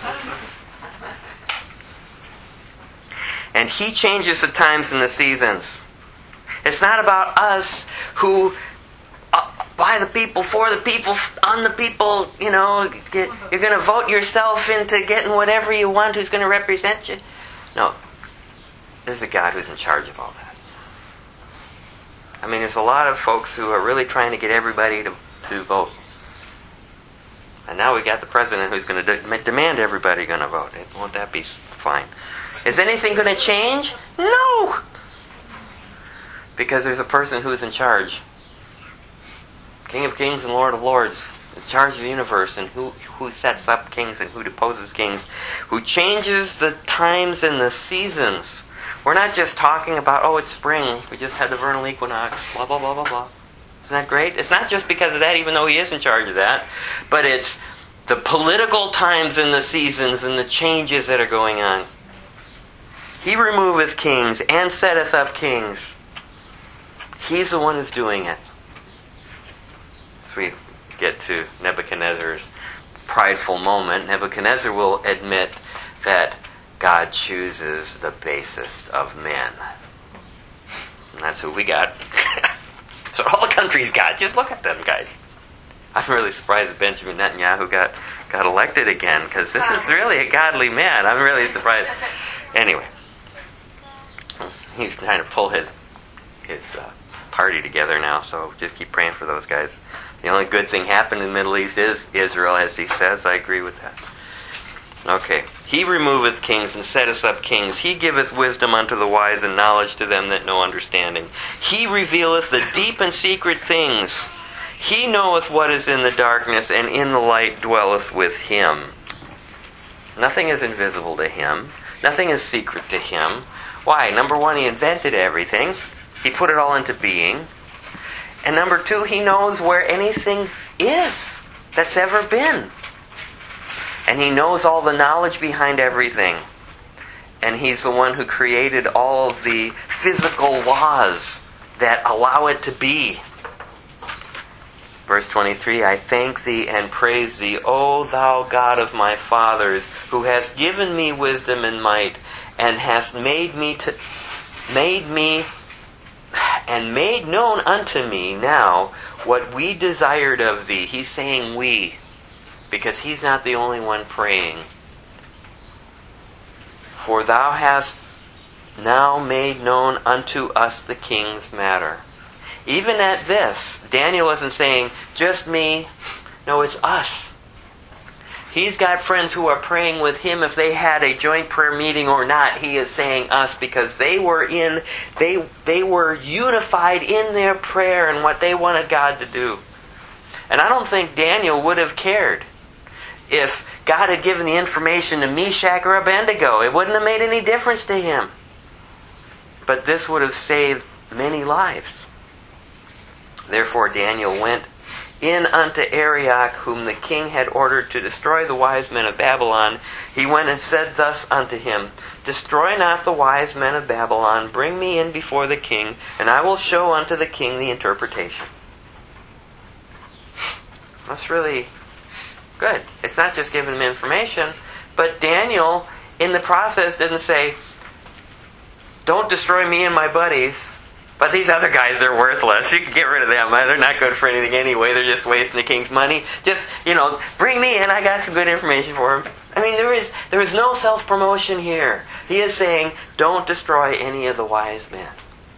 And He changes the times and the seasons. It's not about us who, uh, by the people, for the people, on the people, you know, get, you're going to vote yourself into getting whatever you want, who's going to represent you. No. There's a God who's in charge of all that. I mean, there's a lot of folks who are really trying to get everybody to, to vote. And now we got the president who's going to de- demand everybody going to vote. Won't that be fine? Is anything going to change? No! Because there's a person who's in charge. King of kings and Lord of lords. In charge of the universe, and who, who sets up kings and who deposes kings. Who changes the times and the seasons. We're not just talking about, oh, it's spring. We just had the vernal equinox. Blah, blah, blah, blah, blah. Isn't that great? It's not just because of that, even though he is in charge of that, but it's the political times and the seasons and the changes that are going on. He removeth kings and setteth up kings. He's the one who's doing it. As we get to Nebuchadnezzar's prideful moment, Nebuchadnezzar will admit that God chooses the basest of men. And that's who we got. So all the countries got. Just look at them, guys. I'm really surprised that Benjamin Netanyahu got, got elected again, because this is really a godly man. I'm really surprised. Anyway, he's trying to pull his his uh, party together now, so just keep praying for those guys. The only good thing happened in the Middle East is Israel, as he says. I agree with that. Okay. He removeth kings and setteth up kings. He giveth wisdom unto the wise and knowledge to them that know understanding. He revealeth the deep and secret things. He knoweth what is in the darkness, and in the light dwelleth with him. Nothing is invisible to him. Nothing is secret to him. Why? Number one, he invented everything. He put it all into being. And number two, he knows where anything is that's ever been. And he knows all the knowledge behind everything. And he's the one who created all of the physical laws that allow it to be. Verse twenty-three, I thank thee and praise thee, O thou God of my fathers, who hast given me wisdom and might, and hast made me to made me and made known unto me now what we desired of thee. He's saying we, because he's not the only one praying. For thou hast now made known unto us the king's matter. Even at this, Daniel isn't saying, just me. No, it's us. He's got friends who are praying with him if they had a joint prayer meeting or not. He is saying us because they were in, they they were unified in their prayer and what they wanted God to do. And I don't think Daniel would have cared if God had given the information to Meshach or Abednego. It wouldn't have made any difference to him. But this would have saved many lives. Therefore Daniel went in unto Arioch, whom the king had ordered to destroy the wise men of Babylon. He went and said thus unto him, Destroy not the wise men of Babylon, bring me in before the king, and I will show unto the king the interpretation. That's really good. It's not just giving him information, but Daniel, in the process, didn't say, don't destroy me and my buddies, but these other guys, they're worthless. You can get rid of them. They're not good for anything anyway. They're just wasting the king's money. Just, you know, bring me in. I got some good information for him. I mean, there is there is no self-promotion here. He is saying, don't destroy any of the wise men.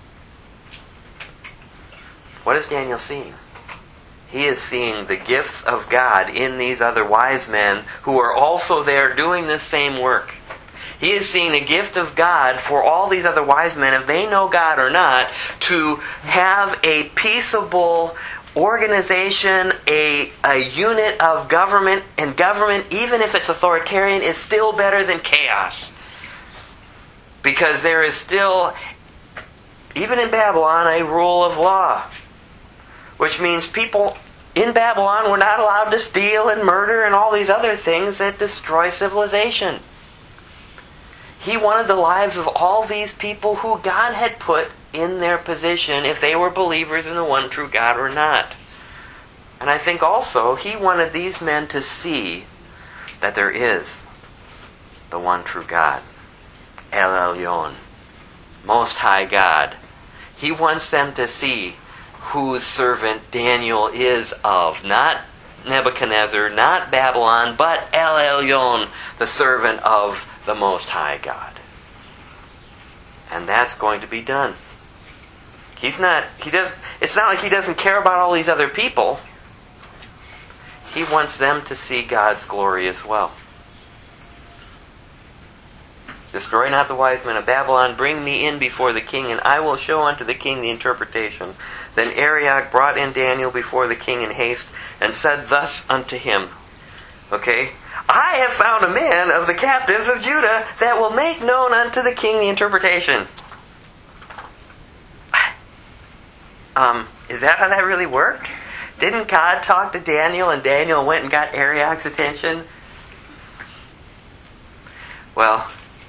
What is Daniel seeing? He is seeing the gifts of God in these other wise men who are also there doing this same work. He is seeing the gift of God for all these other wise men, if they know God or not, to have a peaceable organization, a, a unit of government. And government, even if it's authoritarian, is still better than chaos. Because there is still, even in Babylon, a rule of law. Which means people in Babylon were not allowed to steal and murder and all these other things that destroy civilization. He wanted the lives of all these people who God had put in their position, if they were believers in the one true God or not. And I think also He wanted these men to see that there is the one true God, El Elyon, Most High God. He wants them to see whose servant Daniel is of. Not Nebuchadnezzar, not Babylon, but El Elyon, the servant of the Most High God. And that's going to be done. He's not, he does, it's not like He doesn't care about all these other people. He wants them to see God's glory as well. Destroy not the wise men of Babylon, bring me in before the king, and I will show unto the king the interpretation. Then Arioch brought in Daniel before the king in haste, and said thus unto him, okay, I have found a man of the captives of Judah that will make known unto the king the interpretation. Um, is that how that really worked? Didn't God talk to Daniel and Daniel went and got Arioch's attention? Well,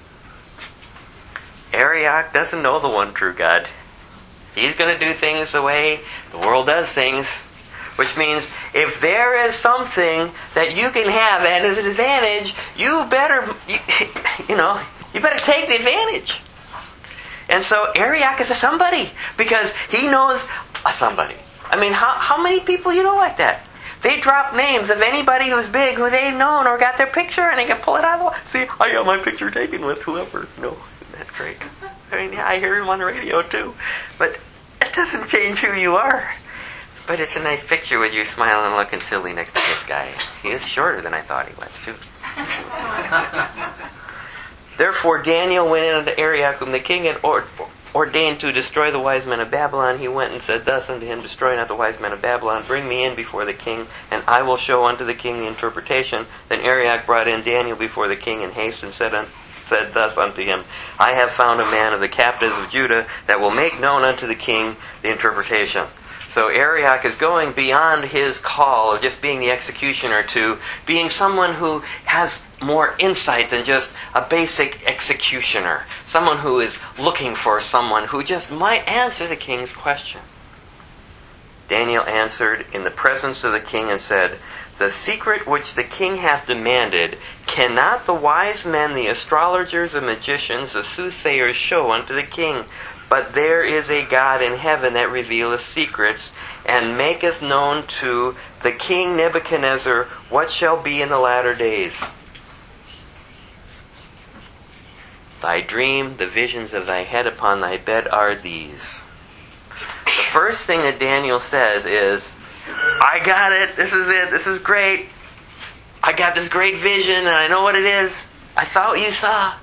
Arioch doesn't know the one true God. He's going to do things the way the world does things. Which means if there is something that you can have and is an advantage, you better, you, you know, you better take the advantage. And so Arioch is a somebody because he knows a somebody. I mean, how how many people you know like that? They drop names of anybody who's big, who they've known or got their picture, and they can pull it out of the wall. See, I got my picture taken with whoever. No, that's great. I mean, yeah, I hear him on the radio too. But it doesn't change who you are. But it's a nice picture with you smiling and looking silly next to this guy. He is shorter than I thought he was, too. Therefore Daniel went in unto Arioch, whom the king had or- ordained to destroy the wise men of Babylon. He went and said thus unto him, Destroy not the wise men of Babylon, bring me in before the king, and I will show unto the king the interpretation. Then Arioch brought in Daniel before the king in haste, and said, un- said thus unto him, I have found a man of the captives of Judah that will make known unto the king the interpretation. So Arioch is going beyond his call of just being the executioner to being someone who has more insight than just a basic executioner. Someone who is looking for someone who just might answer the king's question. Daniel answered in the presence of the king and said, The secret which the king hath demanded, cannot the wise men, the astrologers, the magicians, the soothsayers show unto the king? But there is a God in heaven that revealeth secrets, and maketh known to the king Nebuchadnezzar what shall be in the latter days. Thy dream, the visions of thy head upon thy bed are these. The first thing that Daniel says is, I got it, this is it, this is great. I got this great vision and I know what it is. I saw what you saw.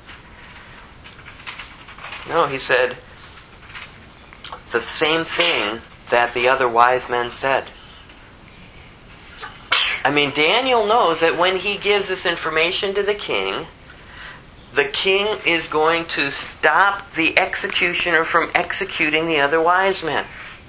No, he said, the same thing that the other wise men said. I mean, Daniel knows that when he gives this information to the king, the king is going to stop the executioner from executing the other wise men.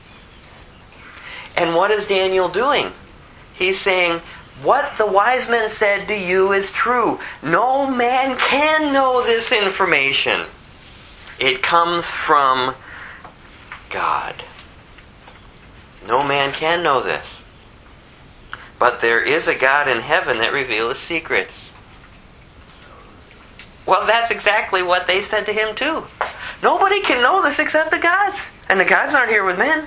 And what is Daniel doing? He's saying, what the wise men said to you is true. No man can know this information. It comes from God. No man can know this. But there is a God in heaven that revealeth secrets. Well, that's exactly what they said to him too. Nobody can know this except the gods. And the gods aren't here with men.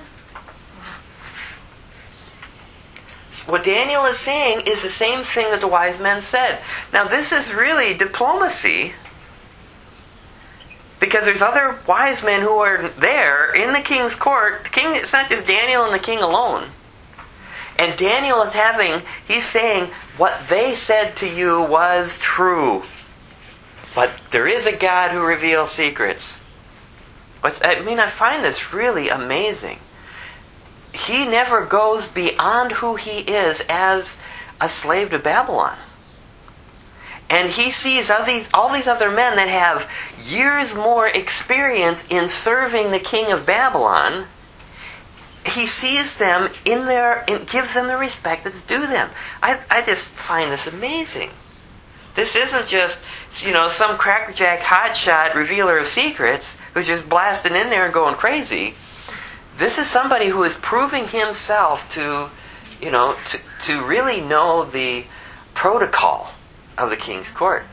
What Daniel is saying is the same thing that the wise men said. Now this is really diplomacy, because there's other wise men who are there in the king's court. The king, it's not just Daniel and the king alone. And Daniel is having, he's saying, what they said to you was true. But there is a God who reveals secrets. What's, I mean, I find this really amazing. He never goes beyond who he is as a slave to Babylon. And he sees all these, all these other men that have years more experience in serving the king of Babylon. He sees them in their, and gives them the respect that's due them. I, I just find this amazing. This isn't just, you know, some crackerjack hotshot revealer of secrets who's just blasting in there and going crazy. This is somebody who is proving himself to, you know, to, to really know the protocol of the king's court.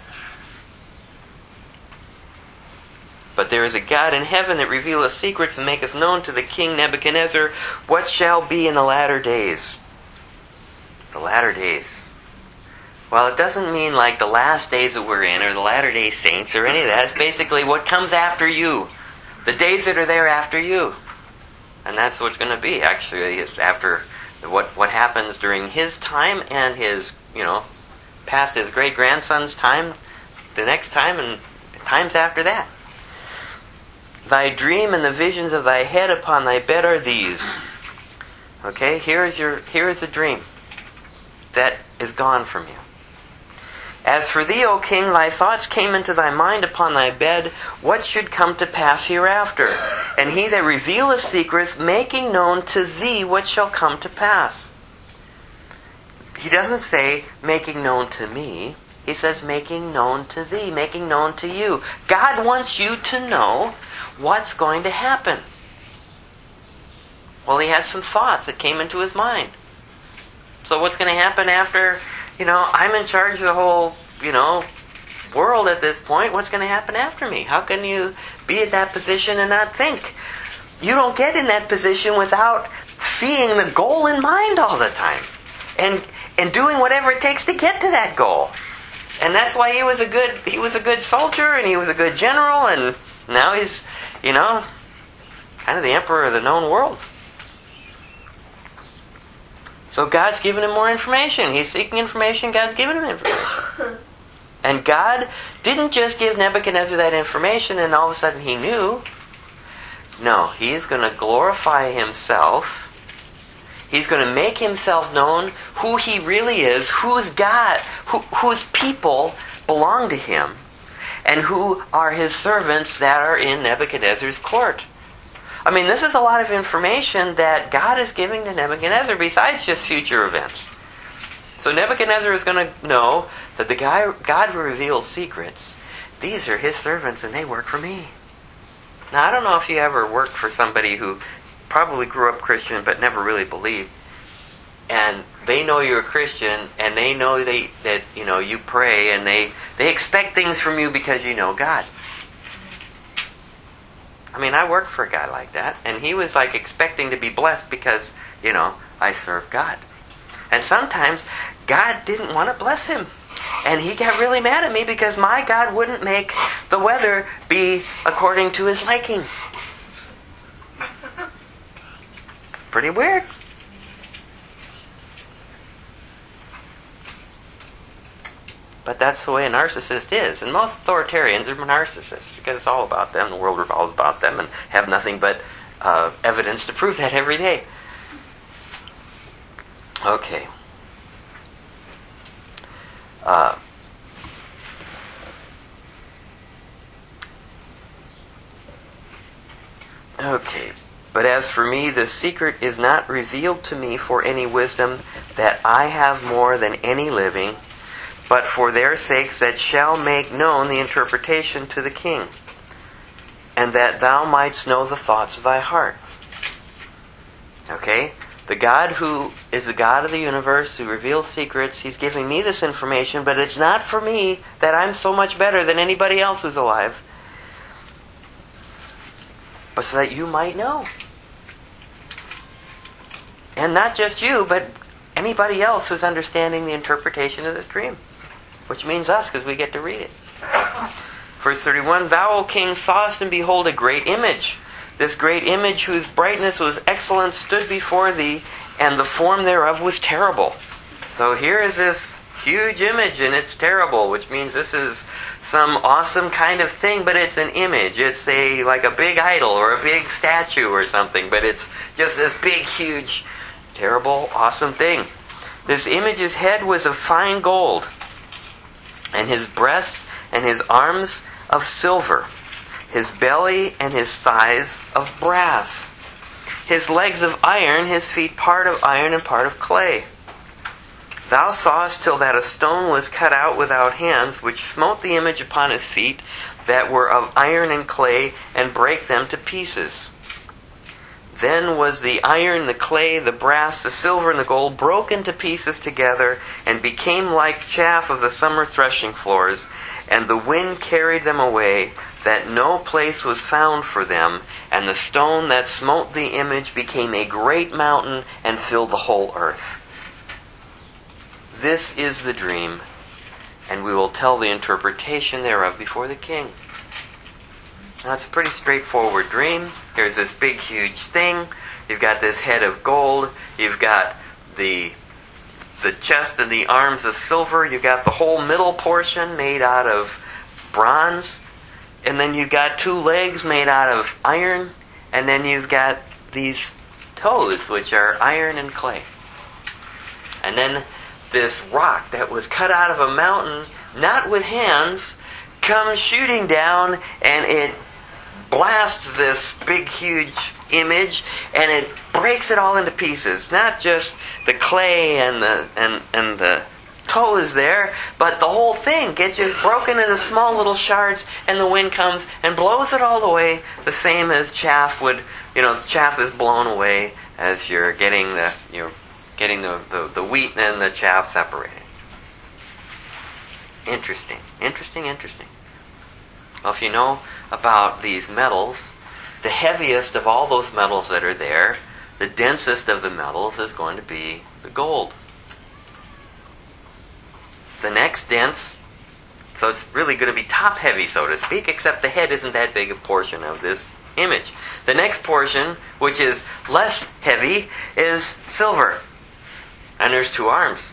But there is a God in heaven that revealeth secrets and maketh known to the king Nebuchadnezzar what shall be in the latter days. The latter days. Well, it doesn't mean like the last days that we're in or the latter day saints or any of that. It's basically what comes after you. The days that are there after you. And that's what it's going to be. Actually, it's after what what happens during his time and his, you know, past his great-grandson's time, the next time, and times after that. Thy dream and the visions of thy head upon thy bed are these. Okay, here is your here is the dream that is gone from you. As for thee, O king, thy thoughts came into thy mind upon thy bed, what should come to pass hereafter? And he that revealeth secrets, making known to thee what shall come to pass. He doesn't say, making known to me. He says, making known to thee, making known to you. God wants you to know what's going to happen. Well, he had some thoughts that came into his mind. So what's going to happen after... You know, I'm in charge of the whole, you know, world at this point. What's going to happen after me? How can you be in that position and not think? You don't get in that position without seeing the goal in mind all the time. And and doing whatever it takes to get to that goal. And that's why he was a good he was a good soldier and he was a good general, and now he's, you know, kind of the emperor of the known world. So God's given him more information. He's seeking information. God's given him information. And God didn't just give Nebuchadnezzar that information and all of a sudden he knew. No, He's going to glorify Himself. He's going to make Himself known, who He really is, whose God, who, whose people belong to Him, and who are His servants that are in Nebuchadnezzar's court. I mean, this is a lot of information that God is giving to Nebuchadnezzar besides just future events. So Nebuchadnezzar is going to know that the guy, God who reveals secrets, these are His servants and they work for me. Now, I don't know if you ever worked for somebody who probably grew up Christian but never really believed, and they know you're a Christian and they know they, that you know you pray, and they, they expect things from you because you know God. I mean, I worked for a guy like that, and he was like expecting to be blessed because, you know, I serve God. And sometimes God didn't want to bless him. And he got really mad at me because my God wouldn't make the weather be according to His liking. It's pretty weird. But that's the way a narcissist is. And most authoritarians are narcissists because it's all about them. The world revolves about them and have nothing but uh, evidence to prove that every day. Okay. Uh, okay. But as for me, the secret is not revealed to me for any wisdom that I have more than any living, but for their sakes that shall make known the interpretation to the king, and that thou mightst know the thoughts of thy heart. Okay? The God who is the God of the universe, who reveals secrets, He's giving me this information, but it's not for me that I'm so much better than anybody else who's alive, but so that you might know. And not just you, but anybody else who's understanding the interpretation of this dream. Which means us, because we get to read it. Verse thirty-one, Thou, O king, sawest and behold a great image. This great image, whose brightness was excellent, stood before thee, and the form thereof was terrible. So here is this huge image, and it's terrible, which means this is some awesome kind of thing, but it's an image. It's a like a big idol or a big statue or something, but it's just this big, huge, terrible, awesome thing. This image's head was of fine gold, and his breast and his arms of silver, his belly and his thighs of brass, his legs of iron, his feet part of iron and part of clay. Thou sawest till that a stone was cut out without hands, which smote the image upon his feet, that were of iron and clay, and brake them to pieces. Then was the iron, the clay, the brass, the silver, and the gold broken to pieces together, and became like chaff of the summer threshing floors, and the wind carried them away, that no place was found for them, and the stone that smote the image became a great mountain, and filled the whole earth. This is the dream, and we will tell the interpretation thereof before the king. Now, it's a pretty straightforward dream. Here's this big, huge thing. You've got this head of gold. You've got the the chest and the arms of silver. You've got the whole middle portion made out of bronze. And then you've got two legs made out of iron. And then you've got these toes, which are iron and clay. And then this rock that was cut out of a mountain not with hands, comes shooting down, and it blasts this big, huge image, and it breaks it all into pieces. Not just the clay and the and and the toes there, but the whole thing gets just broken into small little shards, and the wind comes and blows it all away, the same as chaff would. You know, the chaff is blown away as you're getting the you're getting the, the, the wheat and the chaff separated. Interesting, interesting, interesting. Well, if you know about these metals, the heaviest of all those metals that are there, the densest of the metals is going to be the gold. The next dense, so it's really going to be top heavy, so to speak, except the head isn't that big a portion of this image. The next portion, which is less heavy, is silver. And there's two arms.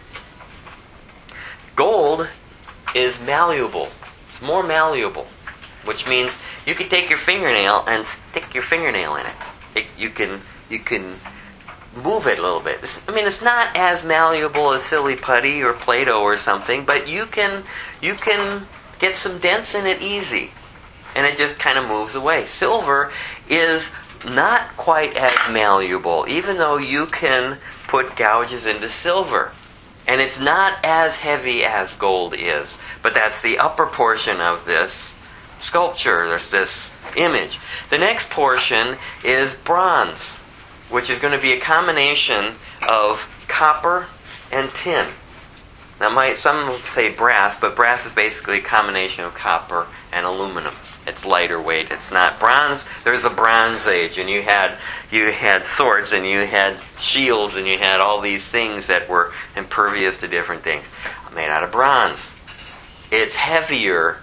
Gold is malleable. It's more malleable, which means you can take your fingernail and stick your fingernail in it. it you can you can move it a little bit. It's, I mean, it's not as malleable as silly putty or Play-Doh or something, but you can you can get some dents in it easy, and it just kind of moves away. Silver is not quite as malleable, even though you can put gouges into silver. And it's not as heavy as gold is. But that's the upper portion of this sculpture. There's this image. The next portion is bronze, which is going to be a combination of copper and tin. Now, might some say brass, but brass is basically a combination of copper and aluminum. It's lighter weight. It's not bronze. There's a Bronze Age, and you had you had swords, and you had shields, and you had all these things that were impervious to different things, made out of bronze. It's heavier.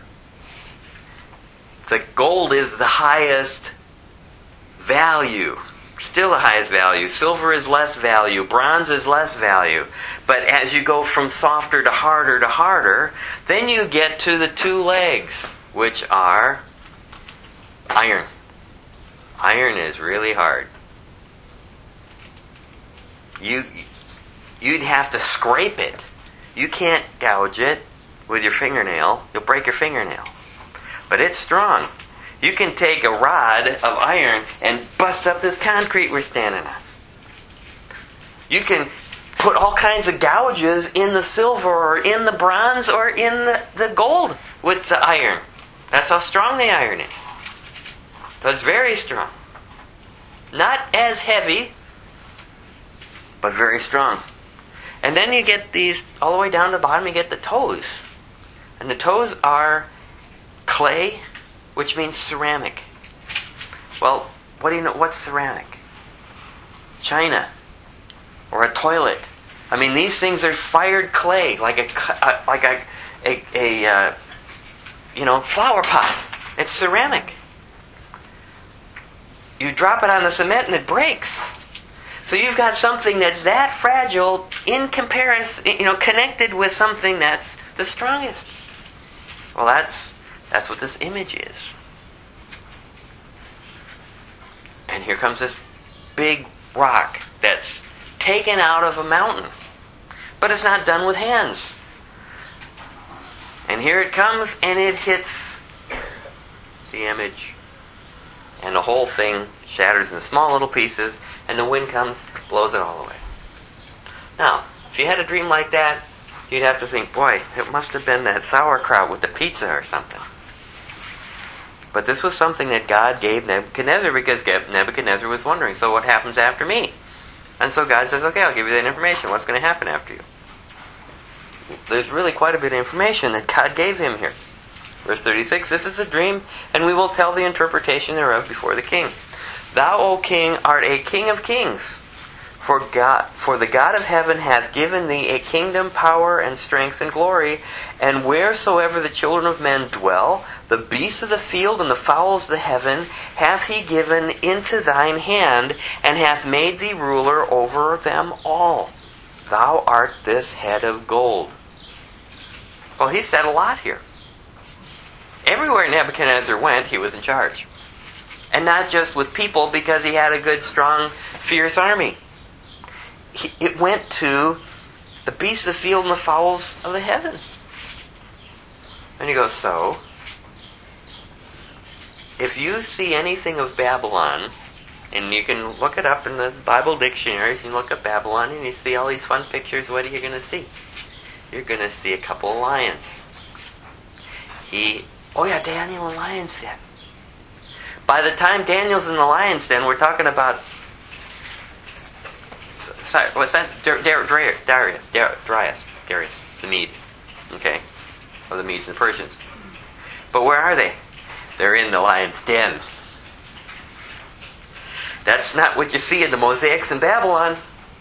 The gold is the highest value, still the highest value. Silver is less value. Bronze is less value. But as you go from softer to harder to harder, then you get to the two legs, which are iron. Iron is really hard. You, you'd have to scrape it. You can't gouge it with your fingernail. You'll break your fingernail. But it's strong. You can take a rod of iron and bust up this concrete we're standing on. You can put all kinds of gouges in the silver or in the bronze or in the, the gold with the iron. That's how strong the iron is. So it's very strong. Not as heavy, but very strong. And then you get these, all the way down to the bottom, you get the toes. And the toes are clay, which means ceramic. Well, what do you know? What's ceramic? China. Or a toilet. I mean, these things are fired clay, like a, uh, like a, a, a uh, you know, flower pot. It's ceramic. You drop it on the cement and it breaks. So you've got something that's that fragile in comparison, you know, connected with something that's the strongest. Well, that's that's what this image is. And here comes this big rock that's taken out of a mountain. But it's not done with hands. And here it comes, and it hits the image. And the whole thing shatters into small little pieces, and the wind comes, blows it all away. Now, if you had a dream like that, you'd have to think, boy, it must have been that sauerkraut with the pizza or something. But this was something that God gave Nebuchadnezzar, because Nebuchadnezzar was wondering, so what happens after me? And so God says, okay, I'll give you that information. What's going to happen after you? There's really quite a bit of information that God gave him here. Verse thirty-six, this is a dream, and we will tell the interpretation thereof before the king. Thou, O king, art a king of kings. For God, for the God of heaven hath given thee a kingdom, power, and strength, and glory. And wheresoever the children of men dwell, the beasts of the field and the fowls of the heaven, hath he given into thine hand, and hath made thee ruler over them all. Thou art this head of gold. Well, he said a lot here. Everywhere Nebuchadnezzar went, he was in charge. And not just with people, because he had a good, strong, fierce army. He, it went to the beasts of the field and the fowls of the heavens. And you go, so? If you see anything of Babylon, and you can look it up in the Bible dictionaries, and look up Babylon, and you see all these fun pictures, what are you going to see? You're going to see a couple of lions. He, oh yeah, Daniel in lion's den. By the time Daniel's in the lion's den, we're talking about, sorry, what's that? Darius, Darius, Darius, Darius, the Mede, okay, or the Medes and Persians. But where are they? They're in the lion's den. That's not what you see in the mosaics in Babylon.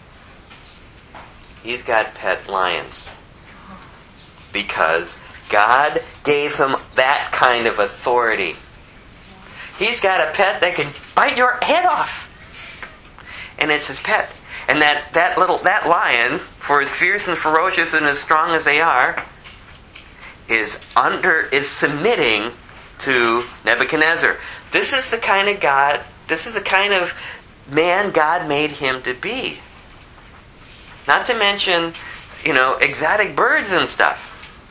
He's got pet lions. Because God gave him that kind of authority. He's got a pet that can bite your head off. And it's his pet. And that, that little that lion, for as fierce and ferocious and as strong as they are, is under is submitting to Nebuchadnezzar. This is the kind of God, this is the kind of man God made him to be. Not to mention, you know, exotic birds and stuff.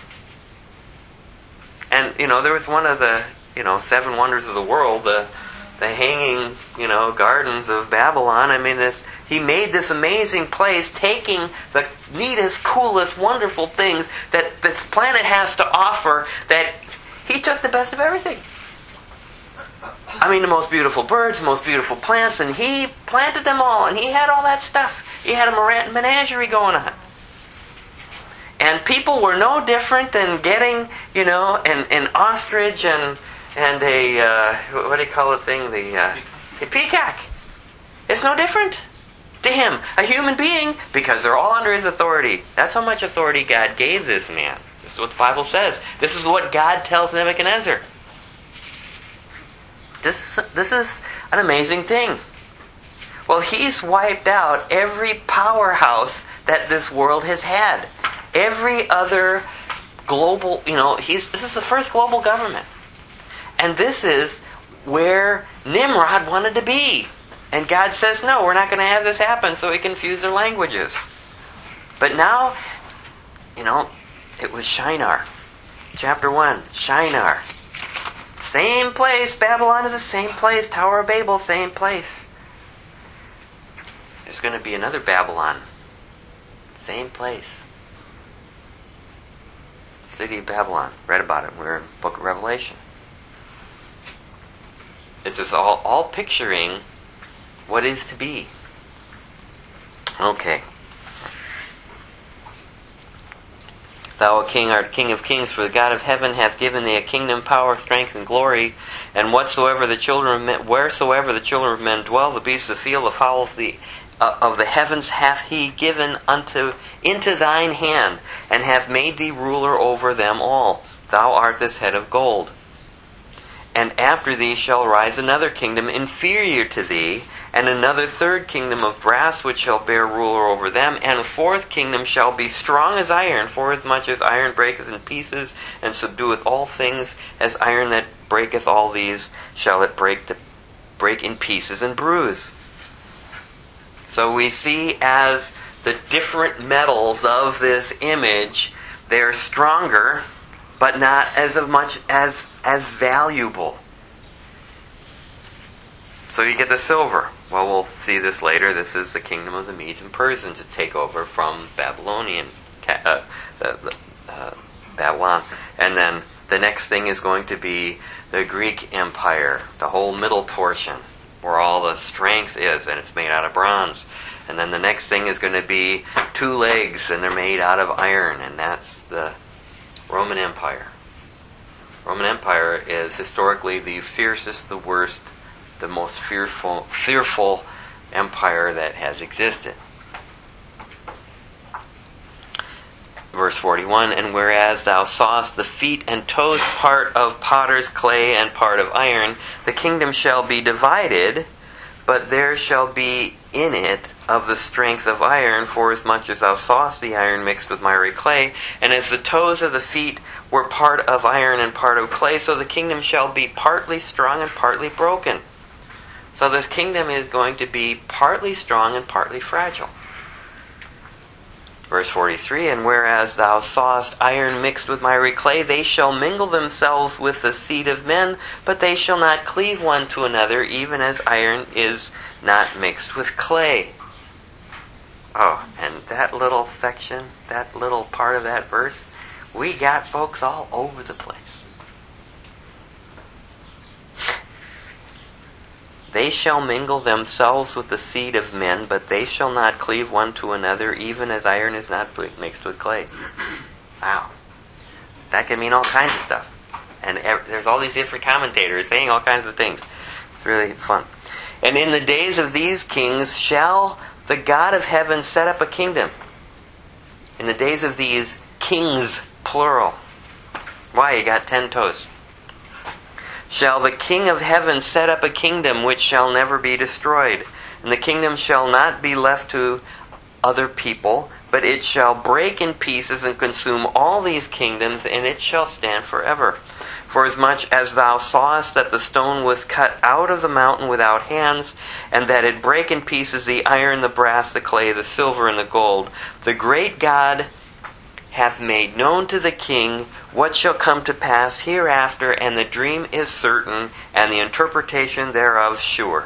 And, you know, there was one of the, you know, seven wonders of the world, the the hanging, you know, gardens of Babylon. I mean, this he made this amazing place, taking the neatest, coolest, wonderful things that this planet has to offer, that he took the best of everything. I mean, the most beautiful birds, the most beautiful plants, and he planted them all, and he had all that stuff. He had a menagerie going on. And people were no different than getting, you know, an, an ostrich and and a, uh, what do you call the thing? The uh, a peacock. It's no different to him. A human being, because they're all under his authority. That's how much authority God gave this man. This is what the Bible says. This is what God tells Nebuchadnezzar. This, this is an amazing thing. Well, he's wiped out every powerhouse that this world has had. Every other global, you know, he's this is the first global government. And this is where Nimrod wanted to be. And God says, no, we're not going to have this happen, so he confused their languages. But now, you know, it was Shinar. Chapter one, Shinar. Same place. Babylon is the same place. Tower of Babel, same place. There's going to be another Babylon. Same place. City of Babylon. Read about it. We're in the book of Revelation. It's just all, all picturing what is to be. Okay. Thou, O King, art King of kings, for the God of heaven hath given thee a kingdom, power, strength, and glory. And whatsoever the children of men, wheresoever the children of men dwell, the beasts of the field, the fowls the, uh, of the heavens, hath he given unto into thine hand, and hath made thee ruler over them all. Thou art this head of gold. And after thee shall rise another kingdom inferior to thee, and another third kingdom of brass, which shall bear ruler over them, and a fourth kingdom shall be strong as iron, forasmuch as iron breaketh in pieces, and subdueth all things, as iron that breaketh all these shall it break to break in pieces and bruise. So we see as the different metals of this image, they're stronger, but not as much as as valuable. So you get the silver. Well, we'll see this later. This is the kingdom of the Medes and Persians to take over from Babylonian uh, uh, uh, Babylon. And then the next thing is going to be the Greek Empire, the whole middle portion, where all the strength is, and it's made out of bronze. And then the next thing is going to be two legs, and they're made out of iron, and that's the Roman Empire. Roman Empire is historically the fiercest, the worst, the most fearful, fearful empire that has existed. Verse forty-one, and whereas thou sawest the feet and toes part of potter's clay and part of iron, the kingdom shall be divided, but there shall be in it of the strength of iron, forasmuch as thou sawest the iron mixed with miry clay, and as the toes of the feet were part of iron and part of clay, so the kingdom shall be partly strong and partly broken. So this kingdom is going to be partly strong and partly fragile. Verse forty-three, and whereas thou sawest iron mixed with miry clay, they shall mingle themselves with the seed of men, but they shall not cleave one to another, even as iron is not mixed with clay. Oh, and that little section, that little part of that verse, we got folks all over the place. They shall mingle themselves with the seed of men, but they shall not cleave one to another, even as iron is not mixed with clay. Wow. That can mean all kinds of stuff. And ev- there's all these different commentators saying all kinds of things. It's really fun. And in the days of these kings shall the God of heaven set up a kingdom. In the days of these kings, plural. Why? You got ten toes. Shall the King of heaven set up a kingdom which shall never be destroyed. And the kingdom shall not be left to other people, but it shall break in pieces and consume all these kingdoms, and it shall stand forever. For as much as thou sawest that the stone was cut out of the mountain without hands, and that it brake in pieces the iron, the brass, the clay, the silver, and the gold, the great God hath made known to the king what shall come to pass hereafter, and the dream is certain, and the interpretation thereof sure.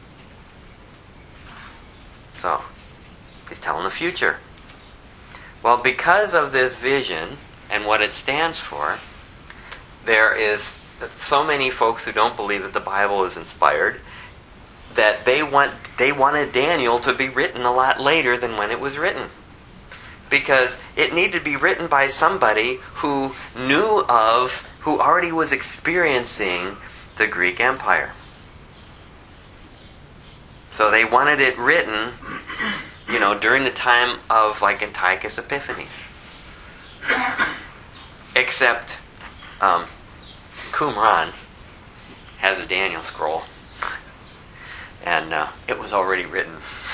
So, he's telling the future. Well, because of this vision and what it stands for, there is so many folks who don't believe that the Bible is inspired that they want they wanted Daniel to be written a lot later than when it was written. Because it needed to be written by somebody who knew of, who already was experiencing the Greek Empire. So they wanted it written, you know, during the time of like Antiochus Epiphanes. Except um, Qumran has a Daniel scroll, and uh, it was already written.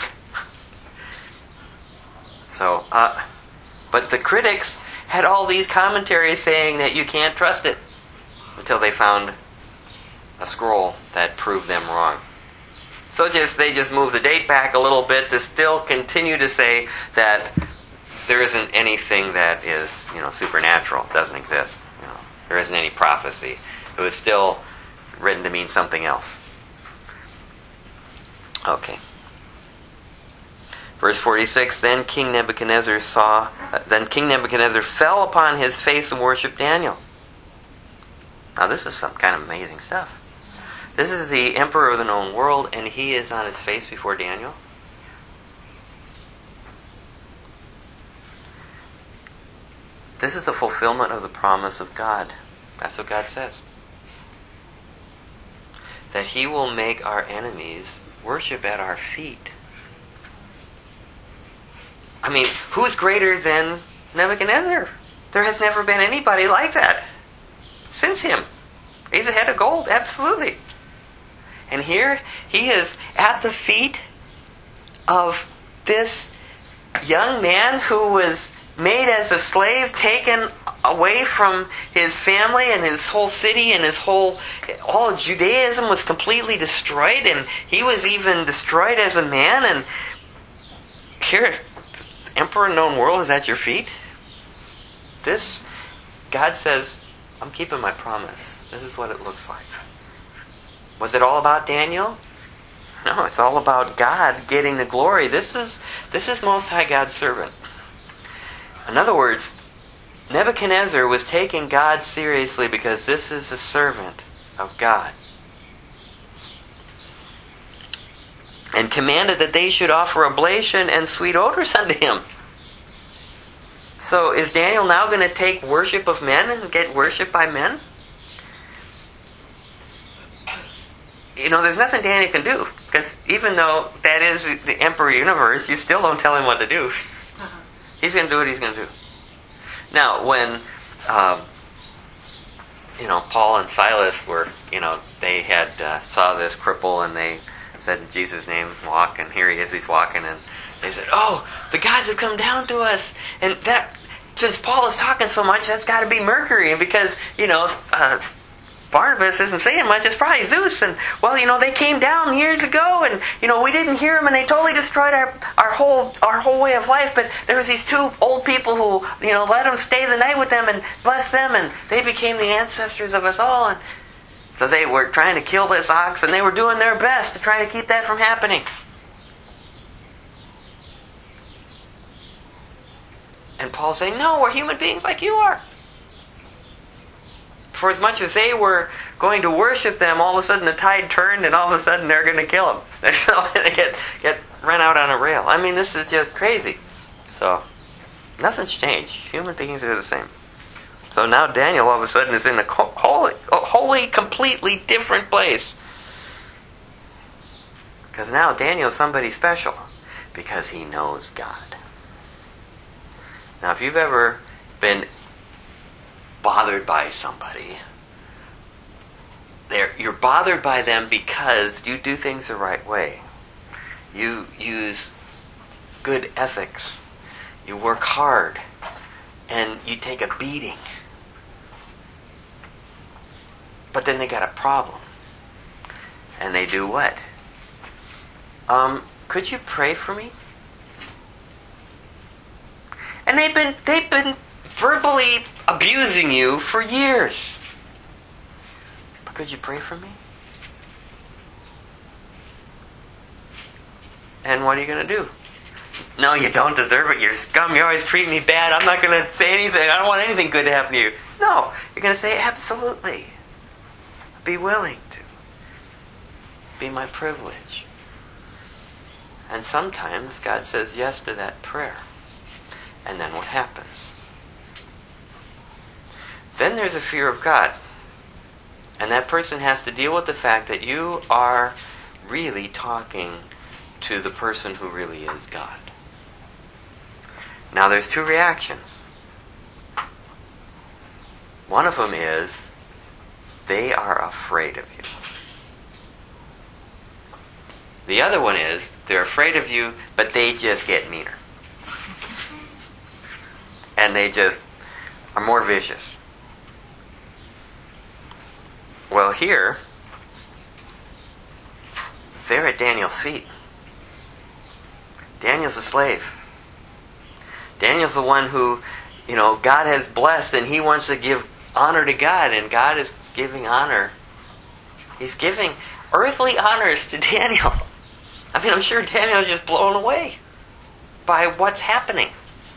So, uh, but the critics had all these commentaries saying that you can't trust it until they found a scroll that proved them wrong. So just they just moved the date back a little bit to still continue to say that there isn't anything that is, you know, supernatural. It doesn't exist. You know, there isn't any prophecy. It was still written to mean something else. Okay. Verse forty-six, then King Nebuchadnezzar saw, uh, then King Nebuchadnezzar fell upon his face and worshipped Daniel. Now this is some kind of amazing stuff. This is the emperor of the known world, and he is on his face before Daniel. This is a fulfillment of the promise of God. That's what God says. That He will make our enemies worship at our feet. I mean, who's greater than Nebuchadnezzar? There has never been anybody like that since him. He's a head of gold, absolutely. And here he is at the feet of this young man who was made as a slave, taken away from his family and his whole city, and his whole, all of Judaism was completely destroyed, and he was even destroyed as a man. And here, the emperor of known world is at your feet. This, God says, I'm keeping my promise. This is what it looks like. Was it all about Daniel? No, it's all about God getting the glory. This is this is Most High God's servant. In other words, Nebuchadnezzar was taking God seriously because this is a servant of God. And commanded that they should offer oblation and sweet odors unto him. So is Daniel now going to take worship of men and get worship by men? You know, there's nothing Daniel can do. Because even though that is the emperor universe, you still don't tell him what to do. Uh-huh. He's going to do what he's going to do. Now, when, um, you know, Paul and Silas were, you know, they had uh, saw this cripple and they said in Jesus' name, walk, and here he is, he's walking, and they said, oh, the gods have come down to us. And that, since Paul is talking so much, that's got to be Mercury. And because, you know, uh, Barnabas isn't saying much. It's probably Zeus. And, well, you know, they came down years ago and, you know, we didn't hear them and they totally destroyed our, our whole our whole way of life. But there was these two old people who, you know, let them stay the night with them and bless them. And they became the ancestors of us all. And so they were trying to kill this ox and they were doing their best to try to keep that from happening. And Paul's saying, no, we're human beings like you are. For as much as they were going to worship them, all of a sudden the tide turned and all of a sudden they're going to kill them. They get, get run out on a rail. I mean, this is just crazy. So, nothing's changed. Human beings are the same. So now Daniel all of a sudden is in a wholly, a wholly completely different place. Because now Daniel's somebody special. Because he knows God. Now if you've ever been bothered by somebody, They're, you're bothered by them because you do things the right way. You use good ethics. You work hard. And you take a beating. But then they got a problem. And they do what? Um, could you pray for me? And they've been they've been verbally abusing you for years. But could you pray for me? And what are you going to do? No, you don't deserve it. You're scum. You always treat me bad. I'm not going to say anything. I don't want anything good to happen to you. No, you're going to say, absolutely. Be willing to. Be my privilege. And sometimes God says yes to that prayer. And then what happens? Then there's a fear of God. And that person has to deal with the fact that you are really talking to the person who really is God. Now there's two reactions. One of them is they are afraid of you. The other one is they're afraid of you, but they just get meaner. And they just are more vicious. Well, here, they're at Daniel's feet. Daniel's a slave. Daniel's the one who, you know, God has blessed and he wants to give honor to God, and God is giving honor. He's giving earthly honors to Daniel. I mean, I'm sure Daniel's just blown away by what's happening.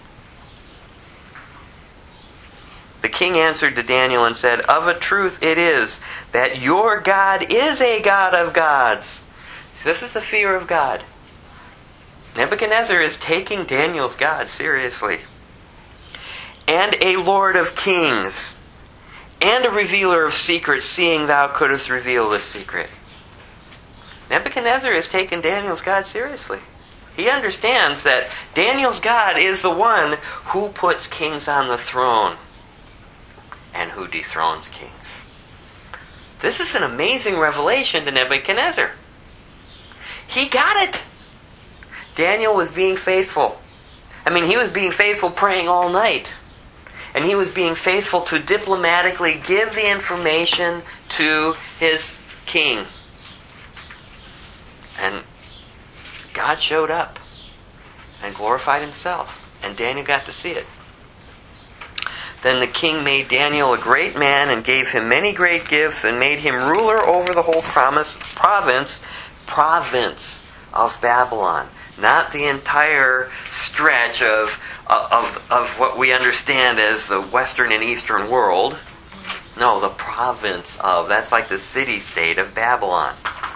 The king answered to Daniel and said, of a truth it is that your God is a God of gods. This is the fear of God. Nebuchadnezzar is taking Daniel's God seriously. And a Lord of kings. And a revealer of secrets, seeing thou couldst reveal this secret. Nebuchadnezzar is taking Daniel's God seriously. He understands that Daniel's God is the one who puts kings on the throne and who dethrones kings. This is an amazing revelation to Nebuchadnezzar. He got it. Daniel was being faithful. I mean, he was being faithful praying all night. And he was being faithful to diplomatically give the information to his king. And God showed up and glorified himself. And Daniel got to see it. Then the king made Daniel a great man and gave him many great gifts and made him ruler over the whole promise, province, province of Babylon. Not the entire stretch of, of, of what we understand as the Western and Eastern world. No, the province of. That's like the city-state of Babylon.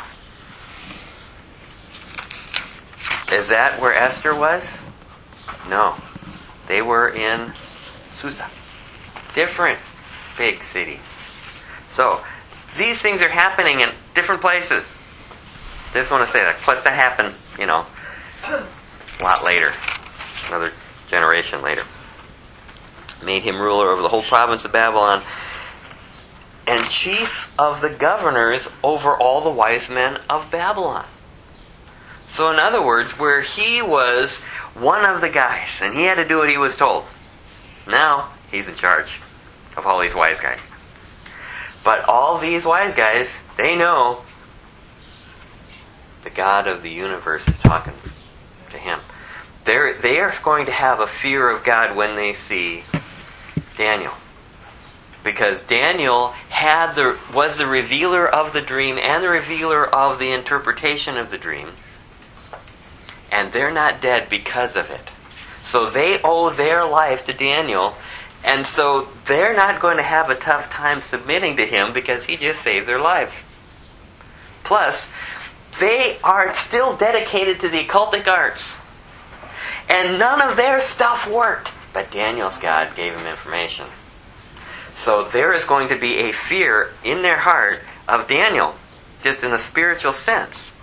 Is that where Esther was? No. They were in Susa. Different big city. So, these things are happening in different places. Just want to say that. Plus that happened, you know, a lot later. Another generation later. Made him ruler over the whole province of Babylon and chief of the governors over all the wise men of Babylon. So in other words, where he was one of the guys and he had to do what he was told. Now he's in charge of all these wise guys. But all these wise guys, they know the God of the universe is talking to him. They're, they are going to have a fear of God when they see Daniel. Because Daniel had the was the revealer of the dream and the revealer of the interpretation of the dream. And they're not dead because of it. So they owe their life to Daniel. And so they're not going to have a tough time submitting to him because he just saved their lives. Plus, they are still dedicated to the occultic arts. And none of their stuff worked. But Daniel's God gave him information. So there is going to be a fear in their heart of Daniel, just in a spiritual sense.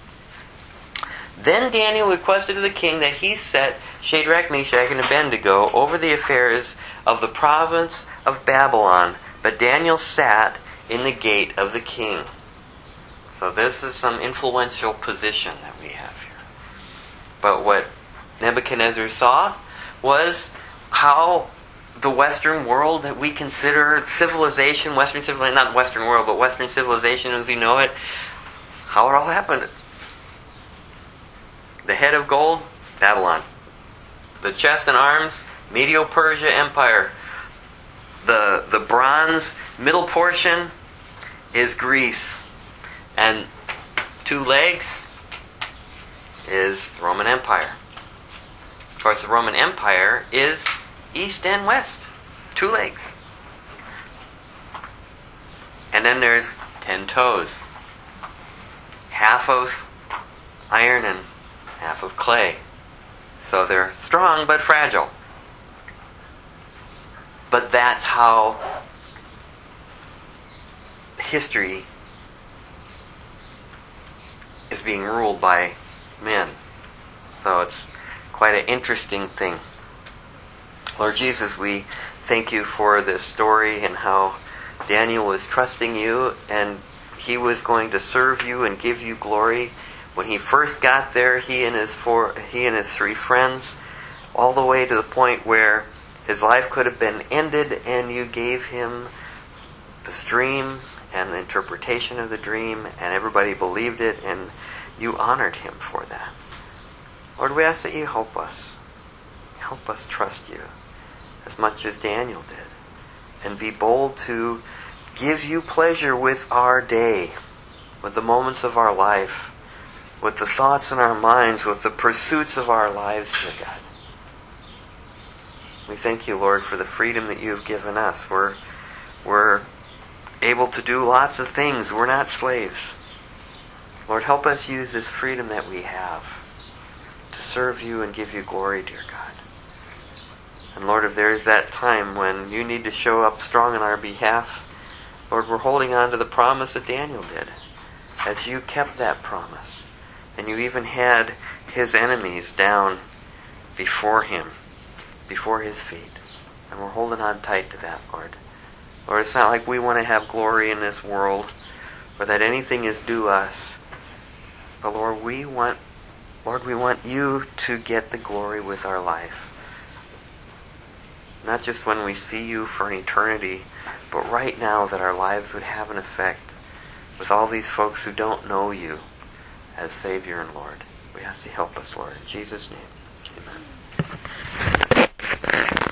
Then Daniel requested of the king that he set Shadrach, Meshach, and Abednego over the affairs of the province of Babylon, but Daniel sat in the gate of the king. So this is some influential position that we have here. But what Nebuchadnezzar saw was how the Western world that we consider civilization, Western civilization, not Western world, but Western civilization as we know it, how it all happened. The head of gold, Babylon. The chest and arms, Medo-Persia Empire. The, the bronze middle portion is Greece. And two legs is the Roman Empire. Of course, the Roman Empire is east and west. Two legs. And then there's ten toes. Half of iron and half of clay. So they're strong but fragile. But that's how history is being ruled by men. So it's quite an interesting thing. Lord Jesus, we thank you for this story and how Daniel was trusting you and he was going to serve you and give you glory. When he first got there, he and his four, he and his three friends, all the way to the point where his life could have been ended, and you gave him the dream and the interpretation of the dream, and everybody believed it, and you honored him for that. Lord, we ask that you help us. Help us trust you as much as Daniel did, and be bold to give you pleasure with our day, with the moments of our life, with the thoughts in our minds, with the pursuits of our lives, dear God. We thank you, Lord, for the freedom that you have given us. We're, we're able to do lots of things. We're not slaves. Lord, help us use this freedom that we have to serve you and give you glory, dear God. And Lord, if there is that time when you need to show up strong on our behalf, Lord, we're holding on to the promise that Daniel did, as you kept that promise. And you even had his enemies down before him, before his feet. And we're holding on tight to that, Lord. Lord, it's not like we want to have glory in this world or that anything is due us. But Lord, we want, Lord, we want you to get the glory with our life. Not just when we see you for an eternity, but right now that our lives would have an effect with all these folks who don't know you as Savior and Lord. We ask you help us, Lord. In Jesus' name, amen.